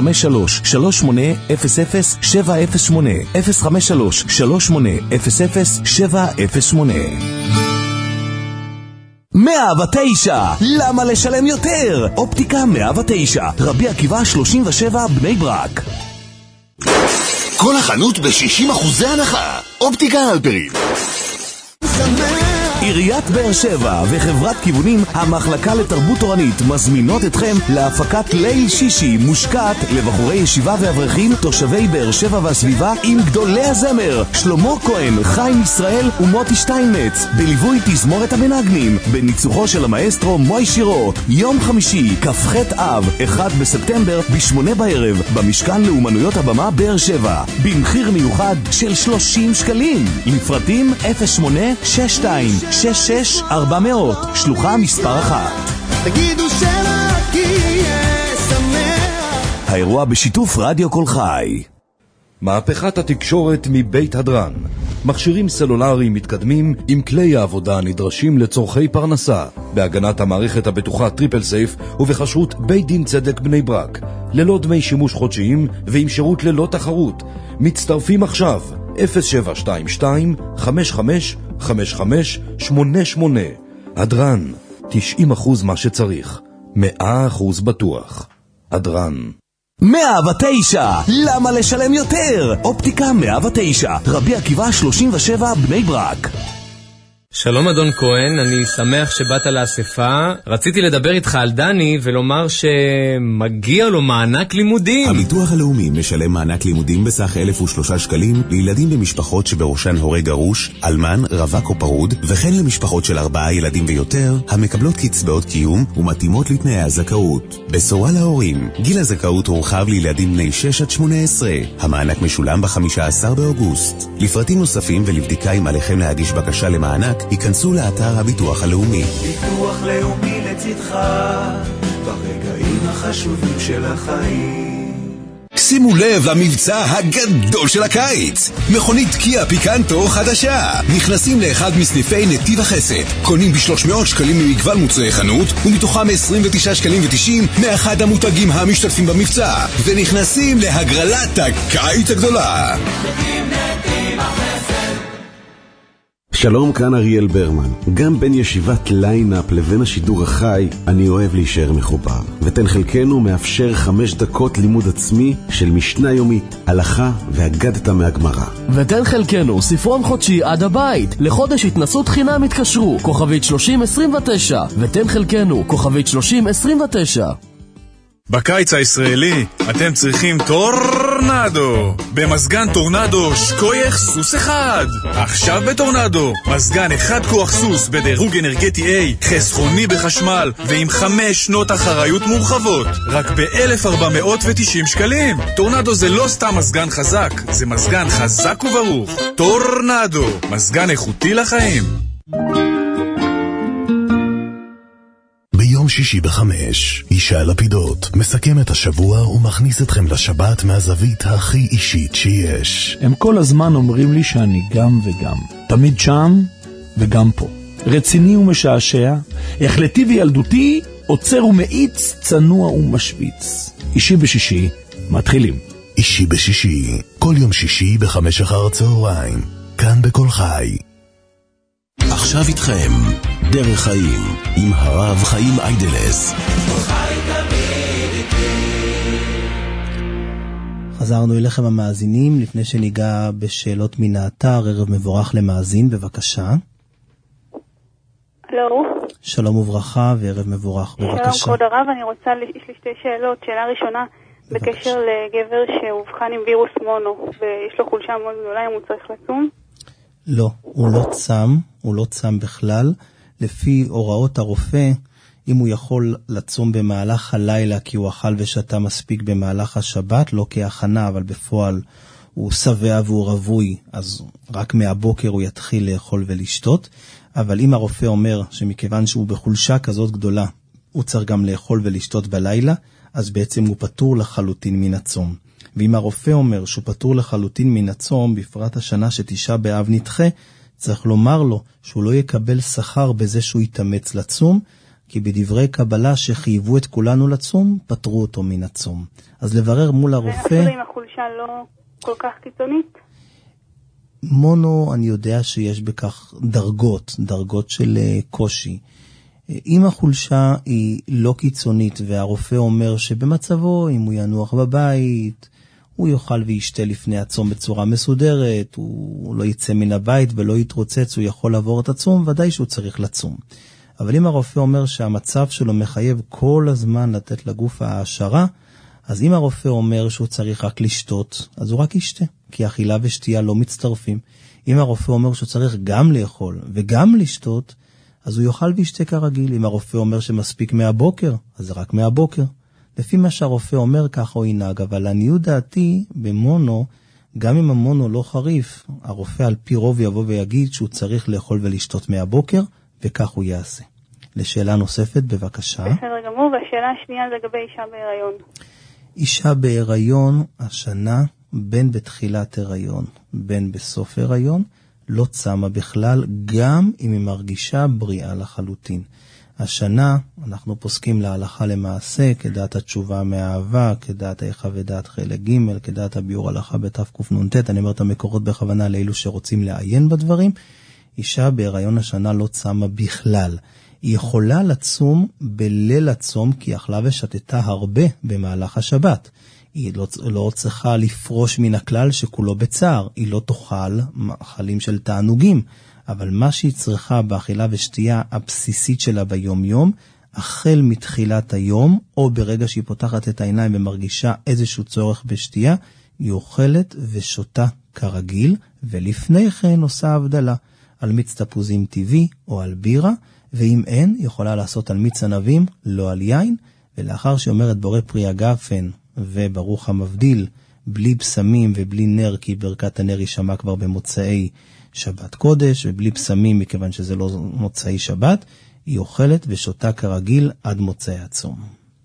053-3800-708 053-3800-708. 109, למה לשלם יותר? אופטיקה 109, רבי עקיבא 37 בני ברק. כל החנות ב-60% הנחה. אופטיקה הלפרין. עיריית באר שבע וחברת כיוונים המחלקה לתרבות תורנית מזמינות אתכם להפקת ליל שישי מושקעת לבחורי ישיבה ואברכים תושבי באר שבע והסביבה עם גדולי הזמר שלמה כהן, חיים ישראל ומוטי שטיינמץ בליווי תזמורת המנגנים בניצוחו של המאסטרו מוי שירו. יום חמישי כ"ח אב 1 בספטמבר ב8 בערב במשכן לאומנויות הבמה באר שבע במחיר מיוחד של 30 שקלים. לפרטים 0862-66-400, שלוחה מספר 1. תגידו שרק יהיה שמח. האירוע בשיתוף רדיו כל חי. מהפכת התקשורת מבית הדרן. מכשירים סלולריים מתקדמים עם כלי העבודה הנדרשים לצורכי פרנסה, בהגנת המערכת הבטוחה טריפל סייף ובחשרות בית דין צדק בני ברק, ללא דמי שימוש חודשיים ועם שירות ללא תחרות. מצטרפים עכשיו 0722-55-55-88. הדרן, 90% מה שצריך, 100% בטוח. הדרן. 109, למה לשלם יותר? אופטיקה 109, רבי עקיבא 37 בני ברק. שלום אדון כהן, אני שמח שבאת לאספה. רציתי לדבר איתך על דני ולומר שמגיע לו מענק לימודים. הביטוח הלאומי משלם מענק לימודים בסך 1,003 שקלים לילדים במשפחות שבראשן הורה גרוש, אלמן, רווק או פרוד, וכן למשפחות של 4 ילדים ויותר המקבלות קצבאות קיום ומתאימות לתנאי הזכאות. בשורה להורים, גיל הזכאות הורחב לילדים בני 6 עד 18. המענק משולם ב-15 באוגוסט. לפרטים נוספים ולבדיקה אם עליכם להגיש בקשה למענק, ייכנסו לאתר הביטוח הלאומי. ביטוח לאומי לצדך ברגעים החשובים של החיים. שימו לב למבצע הגדול של הקיץ. מכונית קיה פיקנטו חדשה. נכנסים לאחד מסניפי נתיב החסד. קונים ב-300 שקלים ממגוון מוצרי חנות, ומתוכם 29 שקלים ו90 מאחד המותגים המשתתפים במבצע. ונכנסים להגרלת הקיץ הגדולה. שלום, כאן אריאל ברמן. גם בין ישיבת ליינאפ לבין השידור החי, אני אוהב להישאר מחובר. ותן חלקנו מאפשר 5 דקות לימוד עצמי של משנה יומית, הלכה והגדת מהגמרא. ותן חלקנו ספרון חודשי עד הבית. לחודש התנסות חינם התקשרו, כוכבית 3029. ותן חלקנו, כוכבית 3029. בקיץ הישראלי אתם צריכים טורנדו. במזגן טורנדו שקוייך סוס אחד. עכשיו בטורנדו, מזגן 1 כוח סוס בדירוג אנרגטי A, חסכוני בחשמל ועם 5 שנות אחריות מורחבות, רק ב-1,490 שקלים. טורנדו זה לא סתם מזגן חזק, זה מזגן חזק וברוך. טורנדו, מזגן איכותי לחיים. ביום שישי ב5, אישה לפידות מסכם את השבוע ומכניס אתכם לשבת מהזווית הכי אישית שיש. הם כל הזמן אומרים לי שאני גם וגם, תמיד שם וגם פה. רציני ומשעשע, החלטי וילדותי, עוצר ומאיץ, צנוע ומשוויץ. אישי בשישי, מתחילים. אישי בשישי, כל יום שישי ב5 אחר הצהריים, כאן בכל חי. עכשיו איתכם דרך חיים עם הרב חיים איידלס. חזרנו אליכם המאזינים, לפני שניגע בשאלות מן האתר, ערב מבורך למאזין, בבקשה. הלו. שלום וברכה וערב מבורך, בבקשה. שלום כבוד הרב, יש לי שתי שאלות. שאלה ראשונה, בקשר לגבר שאובחן עם וירוס מונו, ויש לו חולשה מאוד גדולה, אם הוא צריך לצום? לא, הוא לא צם בכלל. לפי הוראות הרופא, אם הוא יכול לצום במהלך הלילה כי הוא אכל ושתה מספיק במהלך השבת, לא כהכנה, אבל בפועל הוא שבע והוא רווי, אז רק מהבוקר הוא יתחיל לאכול ולשתות. אבל אם הרופא אומר שמכיוון שהוא בחולשה כזאת גדולה, הוא צריך גם לאכול ולשתות בלילה, אז בעצם הוא פטור לחלוטין מן הצום. ואם הרופא אומר שהוא פטור לחלוטין מן הצום, בפרט השנה שתשעה באב נדחה, צריך לומר לו שהוא לא יקבל שכר בזה שהוא יתאמץ לצום, כי בדברי קבלה שחייבו את כולנו לצום, פטרו אותו מן הצום. אז לברר מול הרופא... ואפילו אם החולשה לא כל כך קיצונית? מונו, אני יודע שיש בכך דרגות של קושי. אם החולשה היא לא קיצונית, והרופא אומר שבמצבו, אם הוא ינוח בבית, הוא יאכל וישתה לפני הצום בצורה מסודרת, הוא לא יצא מן הבית ולא יתרוצץ, הוא יכול לעבור את הצום, ודאי שהוא צריך לצום. אבל אם הרופא אומר שהמצב שלו מחייב כל הזמן לתת לגוף העשרה, אז אם הרופא אומר שהוא צריך רק לשתות, אז הוא רק ישתה, כי אכילה ושתייה לא מצטרפים. אם הרופא אומר שהוא צריך גם לאכול וגם לשתות, אז הוא יאכל וישתה כרגיל. אם הרופא אומר שמספיק מהבוקר, אז זה רק מהבוקר. לפי מה שהרופא אומר, ככה הוא ינהג. אבל לעניות דעתי, במונו, גם אם המונו לא חריף, הרופא על פי רוב יבוא ויגיד שהוא צריך לאכול ולשתות מהבוקר, וכך הוא יעשה. לשאלה נוספת, בבקשה. בסדר גמור, והשאלה השנייה לגבי אישה בהיריון. אישה בהיריון, השנה, בין בתחילת הריון, בין בסוף הריון, לא צמה בכלל, גם אם היא מרגישה בריאה לחלוטין. השנה אנחנו פוסקים להלכה למעשה, כדעת התשובה מהאהבה, כדעת היכה ודעת חלק ג', כדעת הביאור הלכה בתקנ"ט, אני אומר את המקורות בכוונה לאלו שרוצים לעיין בדברים. אישה בהיריון השנה לא צמה בכלל. היא יכולה לצום בליל הצום, כי אכלה ושתתה הרבה במהלך השבת. היא לא צריכה לפרוש מן הכלל שכולו בצער. היא לא תאכל מאכלים של תענוגים. אבל מה שהיא צריכה באכילה ושתייה הבסיסית שלה ביום יום, החל מתחילת היום, או ברגע שהיא פותחת את העיניים ומרגישה איזשהו צורך בשתייה, היא אוכלת ושותה כרגיל, ולפני כן עושה הבדלה על מיץ תפוזים טבעי או על בירה, ואם אין, היא יכולה לעשות על מיץ ענבים, לא על יין, ולאחר שאומרת בורא פרי הגפן וברוך המבדיל, בלי פסמים ובלי נר, כי ברכת הנר יישמע כבר במוצאי שבת קודש, ובלי פסמים מכיוון שזה לא מוצאי שבת, היא אוכלת ושותה כרגיל עד מוצאי הצום.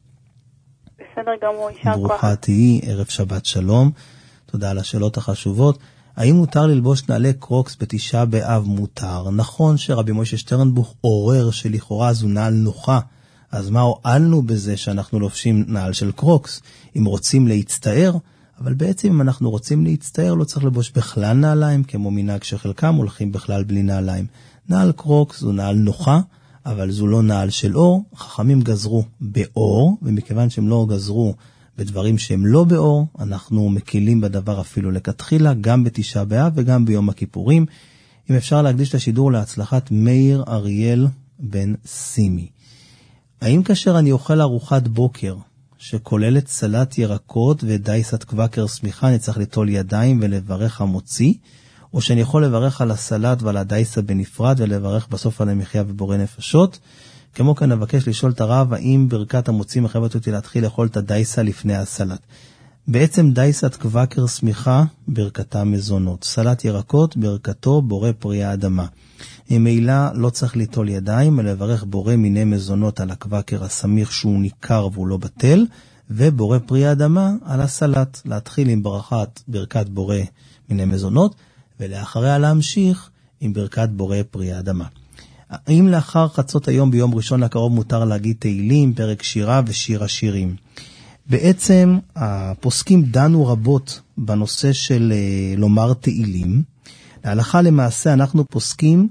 בסדר גמור, יישר כוח. ברוכה תהי, ערב שבת שלום. תודה על השאלות החשובות. האם מותר ללבוש נעלי קרוקס בתשעה באב? מותר. נכון שרבי משה שטרנבוך עורר שלכאורה זו נעל נוחה, אז מה הועלנו בזה שאנחנו לובשים נעל של קרוקס? אם רוצים להצטער, אבל בעצם אם אנחנו רוצים להצטער, לא צריך לבוש בכלל נעליים, כמו מנהג שחלקם הולכים בכלל בלי נעליים. נעל קרוקס זו נעל נוחה, אבל זו לא נעל של אור. חכמים גזרו באור, ומכיוון שהם לא גזרו בדברים שהם לא באור, אנחנו מקילים בדבר אפילו לכתחילה, גם בתשעה באב וגם ביום הכיפורים. אם אפשר להקדיש את השידור להצלחת מאיר אריאל בן סימי. האם כאשר אני אוכל ארוחת בוקר, שכוללת סלט ירקות ודייסת קוואקר סמיכה, אני צריך ליטול ידיים ולברך המוציא, או שאני יכול לברך על הסלט ועל הדייסה בנפרד, ולברך בסוף על המחיה ובורא נפשות? כמו כן אבקש לשאול את הרב, האם ברכת המוציא מחייבת אותי להתחיל לאכול את הדייסה לפני הסלט? בעצם דייסת קוואקר סמיכה, ברכתה מזונות. סלט ירקות, ברכתו בורא פרי האדמה. ממילא לא צריך ליטול ידיים, אלא לברך בורא מיני מזונות על הקוואקר הסמיך שהוא ניכר והוא לא בטל, ובורא פרי האדמה על הסלט. להתחיל עם ברכת בורא מיני מזונות, ולאחריה להמשיך עם ברכת בורא פרי האדמה. האם לאחר חצות היום ביום ראשון הקרוב מותר להגיד תהילים, פרק שירה ושיר השירים? בעצם הפוסקים דנו רבות בנושא של לומר תהילים. להלכה למעשה אנחנו פוסקים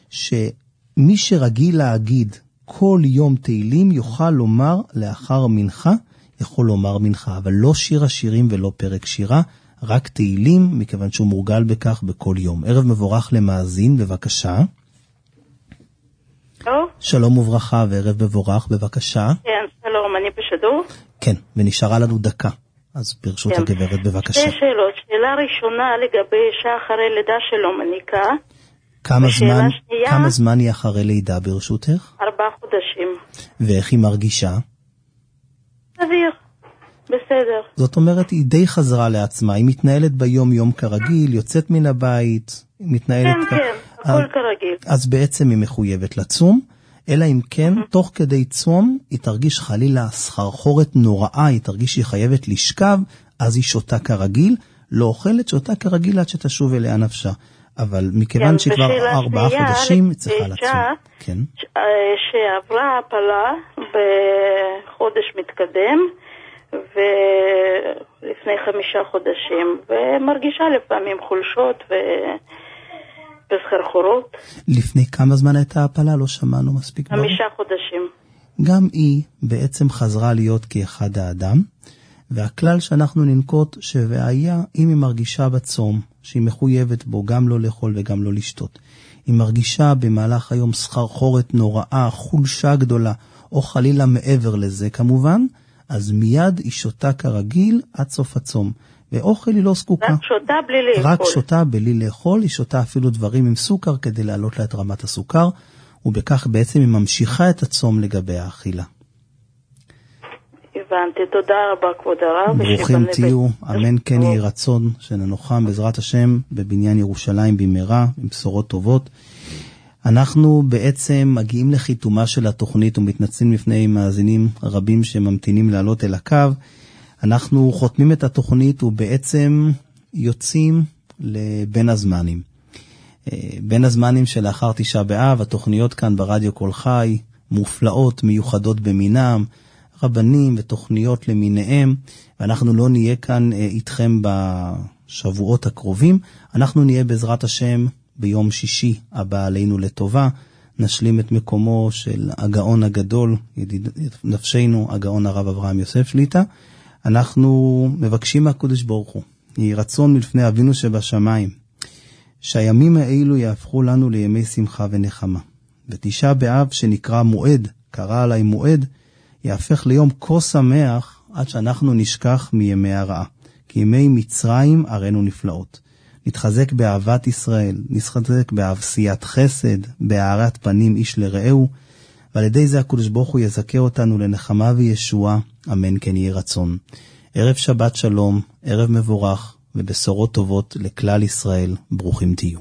שמי שרגיל להגיד כל יום תהילים יוכל לומר לאחר מנחה, יכול לומר מנחה, אבל לא שיר השירים ולא פרק שירה, רק תהילים, מכיוון שהוא מורגל בכך בכל יום. ערב מבורך למאזין, בבקשה. שלום וברכה וערב מבורך, בבקשה. כן, שלום, אני בשידור? כן, ונשארה לנו דקה, אז ברשות הגברת, בבקשה. שתי שאלות. שאלה ראשונה לגבי אישה אחרי לידה שלא מניקה. כמה זמן היא אחרי לידה ברשותך? 4 חודשים. ואיך היא מרגישה? סביר, בסדר. זאת אומרת, היא די חזרה לעצמה, היא מתנהלת ביום יום כרגיל, יוצאת מן הבית, היא מתנהלת... כן, הכל כרגיל. אז בעצם היא מחויבת לצום, אלא אם כן, תוך כדי צום, היא תרגיש חלילה סחרחורת נוראה, היא תרגיש שהיא חייבת לשכב, אז היא שותה כרגיל, לא אוכלת, שותה כרגיל עד שתשוב אליה נפשה. אבל מכיוון שהיא כבר 4 חודשים, היא צריכה לצום. כן. שעברה הפלה בחודש מתקדם, ולפני 5 חודשים, ומרגישה לפעמים חולשות וסחרחורות. לפני כמה זמן הייתה הפלה? לא שמענו מספיק. 5 חודשים. גם היא בעצם חזרה להיות כאחד האדם, והכלל שאנחנו ננקוט שהיה, אם היא מרגישה בצום, שהיא מחויבת בו גם לא לאכול וגם לא לשתות, היא מרגישה במהלך היום סחרחורת נוראה, חולשה גדולה, או חלילה מעבר לזה כמובן, אז מיד היא שותה כרגיל עד סוף הצום. ואוכל היא לא זקוקה. רק שותה בלי לאכול. רק שותה בלי לאכול, היא שותה אפילו דברים עם סוכר כדי להעלות לה את רמת הסוכר, ובכך בעצם היא ממשיכה את הצום לגבי האכילה. הבנתי, תודה רבה כבוד הרב. ברוכים תהיו, אמן כן יהי רצון שננוחם בעזרת השם בבניין ירושלים במהרה, עם בשורות טובות. אנחנו בעצם מגיעים לחיתומה של התוכנית ומתנצלים לפני מאזינים רבים שממתינים לעלות אל הקו. אנחנו חותמים את התוכנית ובעצם יוצאים לבין הזמנים. בין הזמנים שלאחר 9 באב, התוכניות כאן ברדיו כל חי, מופלאות, מיוחדות במינם, רבנים ותוכניות למיניהם, ואנחנו לא נהיה כאן איתכם בשבועות הקרובים, אנחנו נהיה בעזרת השם ביום שישי הבא עלינו לטובה, נשלים את מקומו של הגאון הגדול, ידיד נפשנו, הגאון הרב אברהם יוסף שליטה. אנחנו מבקשים מהקדוש ברוך הוא, יהי רצון מלפני אבינו שבשמיים, שהימים האלו יהפכו לנו לימי שמחה ונחמה. ב9 באב שנקרא מועד, קרא עליי מועד, יהפך ליום כה שמח עד שאנחנו נשכח מימי הרעה. כי ימי מצרים ערינו נפלאות. נתחזק באהבת ישראל, נתחזק בעשיית חסד, בהארת פנים איש לרעהו, ועל ידי זה הקדוש ברוך הוא יזכה אותנו לנחמה וישועה, אמן כן יהי רצון. ערב שבת שלום, ערב מבורך, ובשורות טובות לכלל ישראל, ברוכים תהיו.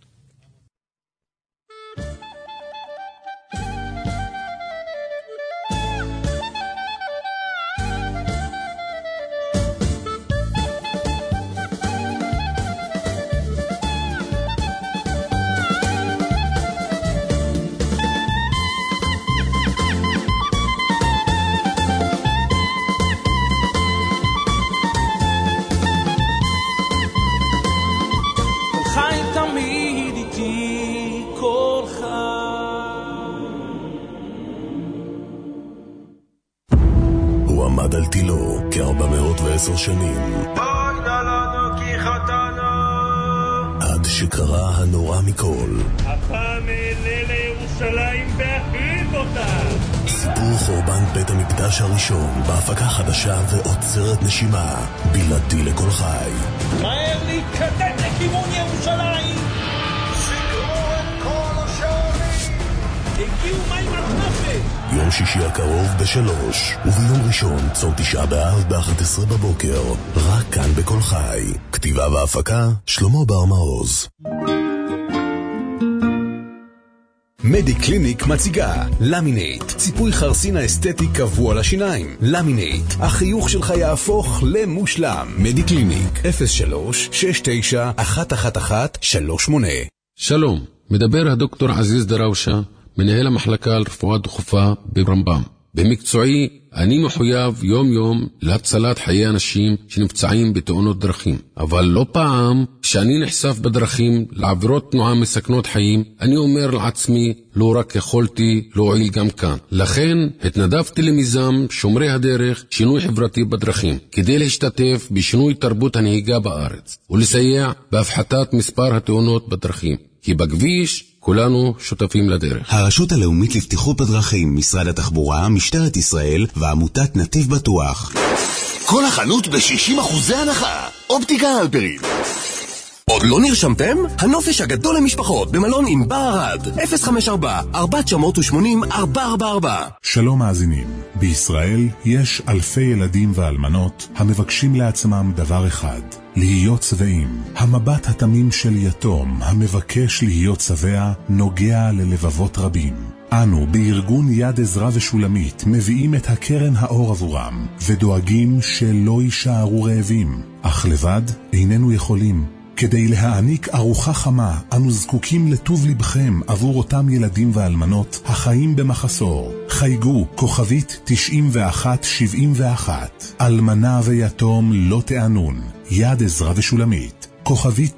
על תילו כ-410 שנים. עד שקרה הנורא מכל. הפעם אעלה לירושלים והחריב אותה. סיפור חורבן בית המקדש הראשון בהפקה חדשה ועוצרת נשימה. בלעדי לכל חי. מהר להתקדם לכיוון ירושלים. סגרו את כל השערים. הגיעו מים התנפת. יום שישי הקרוב ב3, וביום ראשון צום 9 באב ב11 בבוקר, רק כאן בכל חי. כתיבה והפקה, שלמה בר מעוז. מדיקליניק מציגה למינט, ציפוי חרסין האסתטי קבוע לשיניים. למינט, החיוך שלך יהפוך למושלם. מדיקליניק 03-69-111-38. שלום, מדבר הדוקטור עזיז דראושה, מנהל המחלקה לרפואה דחופה ברמב"ם. במקצועי אני מחויב יום יום להצלת חיי אנשים שנפצעים בתאונות דרכים. אבל לא פעם כשאני נחשף בדרכים לעבירות תנועה מסכנות חיים, אני אומר לעצמי, לא רק יכולתי להועיל גם כאן. לכן התנדבתי למיזם שומרי הדרך שינוי חברתי בדרכים, כדי להשתתף בשינוי תרבות הנהיגה בארץ, ולסייע בהפחתת מספר התאונות בדרכים. כי בכביש כולנו שותפים לדרך. הרשות הלאומית לבטיחות בדרכים, משרד התחבורה, משטרת ישראל ועמותת נתיב בטוח. כל החנות ב-60% הנחה. אופטיקה הלפרין. עוד לא נרשמתם? הנופש הגדול למשפחות במלון ענבר ערד 054-480-444. שלום מאזינים, בישראל יש אלפי ילדים ואלמנות המבקשים לעצמם דבר אחד, להיות שבעים. המבט התמים של יתום המבקש להיות שבע נוגע ללבבות רבים. אנו בארגון יד עזרא ושולמית מביאים את הקרן האור עבורם ודואגים שלא יישארו רעבים, אך לבד איננו יכולים. כדי להעניק ארוחה חמה, אנו זקוקים לטוב לבכם עבור אותם ילדים ואלמנות החיים במחסור. חייגו כוכבית 9171. אלמנה ויתום לא תענון. יד עזרא ושולמית. כוכבית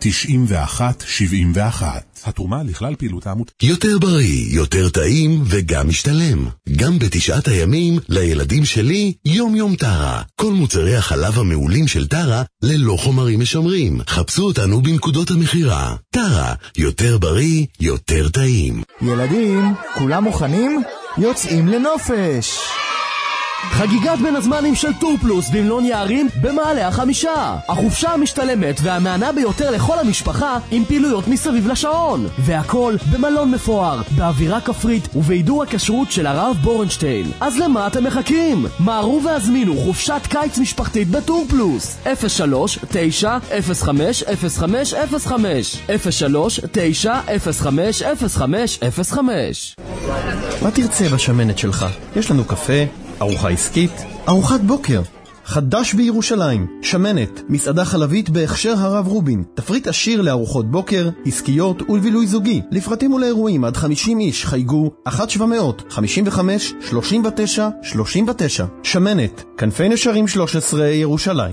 9171. התרומה לכלל פעילות העמותה. יותר בריא, יותר טעים וגם משתלם. גם בתשעת הימים לילדים שלי יום יום טרה. כל מוצרי החלב המעולים של טרה ללא חומרים משמרים. חפשו אותנו בנקודות המחירה. טרה, יותר בריא, יותר טעים. ילדים, כולם מוכנים? יוצאים לנופש. חגיגת בין הזמנים של טור פלוס במלון יערים במעלה החמישה. החופשה המשתלמת והמענה ביותר לכל המשפחה עם פעילויות מסביב לשעון. והכל במלון מפואר, באווירה כפרית ובעידור הכשרות של הרב בורנשטיין. אז למה אתם מחכים? מהרו והזמינו חופשת קיץ משפחתית בטור פלוס. 03-9-05-05-05 03-9-05-05-05. מה תרצה בשמנת שלך? יש לנו קפה, ארוחה עסקית, ארוחת בוקר. חדש בירושלים, שמנת, מסעדה חלבית בהכשר הרב רובין. תפריט עשיר לארוחות בוקר, עסקיות ולבילוי זוגי. לפרטים ולאירועים עד 50 איש חייגו 1-700-55-39-39. שמנת, כנפי נשרים 13 ירושלים.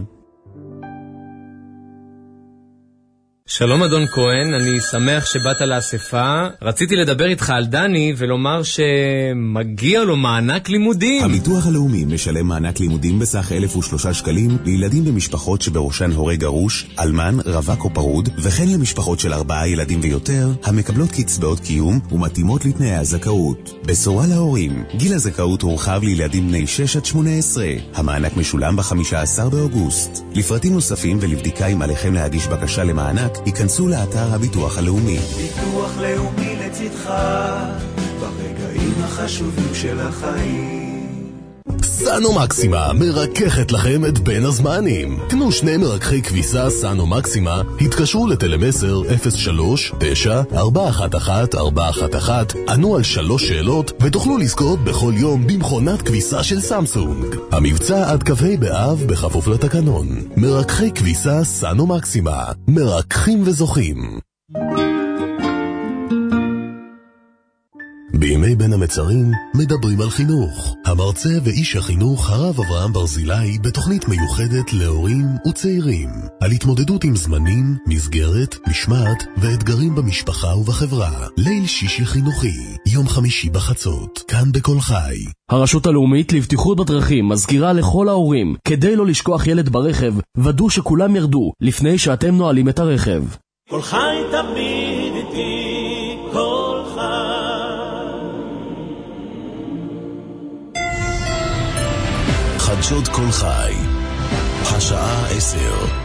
שלום אדון כהן, אני שמח שבאת לאספה. רציתי לדבר איתך על דני ולומר שמגיע לו מענק לימודים. הביטוח הלאומי משלם מענק לימודים בסך 1,003 שקלים לילדים במשפחות שבראשן הורה גרוש, אלמן, רווק או פרוד, וכן למשפחות של 4 ילדים ויותר המקבלות קצבאות קיום ומתאימות לתנאי הזכאות. בשורה להורים, גיל הזכאות הורחב לילדים בני 6-18. המענק משולם ב-15 באוגוסט. לפרטים נוספים ולבדיקה אם עליכם להגיש בקשה למענק, ייכנסו לאתר הביטוח הלאומי. ביטוח לאומי לצדך ברגעים החשובים של החיים. סנו מקסימה מרככת לכם את בין הזמנים. קנו 2 מרככי כביסה סנו מקסימה, התקשרו לטלמסר 03-9-411-411, ענו על 3 שאלות ותוכלו לזכות בכל יום במכונת כביסה של סמסונג. המבצע עד כ"ה באב בכפוף לתקנון. מרככי כביסה סנו מקסימה, מרככים וזוכים. בימי בין המצרים מדברים על חינוך. המרצה ואיש החינוך הרב אברהם ברזילי בתוכנית מיוחדת להורים וצעירים על התמודדות עם זמנים, מסגרת, משמעת ואתגרים במשפחה ובחברה. ליל שישי חינוכי, יום חמישי בחצות, כאן בכל חי. הרשות הלאומית לבטיחות בדרכים מזכירה לכל ההורים, כדי לא לשכוח ילד ברכב, ודאו שכולם ירדו לפני שאתם נועלים את הרכב. כל חי תמיד איתי, כל חי. חדשות כל חי, השעה 10.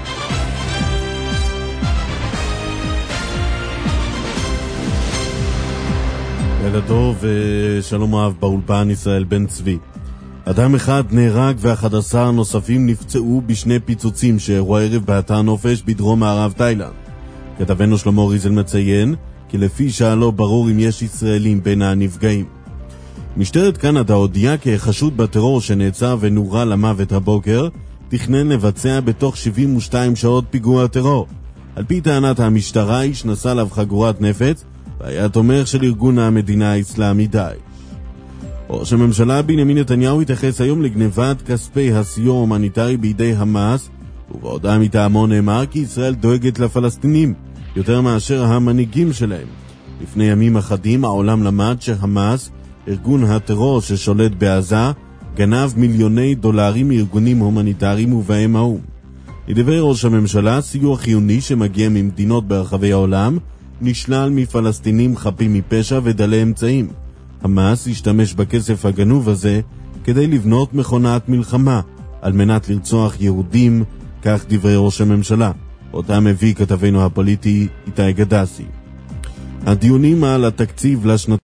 לילה טוב ושלום רב באולפן ישראל בן צבי. אדם אחד נהרג ו11 נוספים נפצעו בשני פיצוצים שאירעו הערב באתר נופש בדרום מערב תאילנד. כתבנו שלמה ריזל מציין כי לפי שעה לא ברור אם יש ישראלים בין הנפגעים. משטרת קנדה הודיעה כי חשוד בטרור שנעצר ונורה למוות הבוקר תכנן לבצע בתוך 72 שעות פיגוע טרור. על פי טענת המשטרה, איש נסע עליו חגורת נפץ והיה תומך של ארגון המדינה האסלאמי דאעש. ראש הממשלה בנימין נתניהו התייחס היום לגנבת כספי הסיוע ההומניטרי בידי חמאס, ובהודעה מטעמו נאמר כי ישראל דואגת לפלסטינים יותר מאשר המנהיגים שלהם. לפני ימים אחדים העולם למד שחמאס, ארגון הטרור ששולט בעזה, גנב מיליוני דולרים מארגונים הומניטריים ובהם האו"ם. לדברי ראש הממשלה, סיוע חיוני שמגיע ממדינות ברחבי העולם נשלל מפלסטינים חפים מפשע ודלי אמצעים. חמאס השתמש בכסף הגנוב הזה כדי לבנות מכונת מלחמה על מנת לרצוח יהודים, כך דברי ראש הממשלה. אותם הביא כתבנו הפוליטי איתי גדסי. הדיונים על התקציב לשנת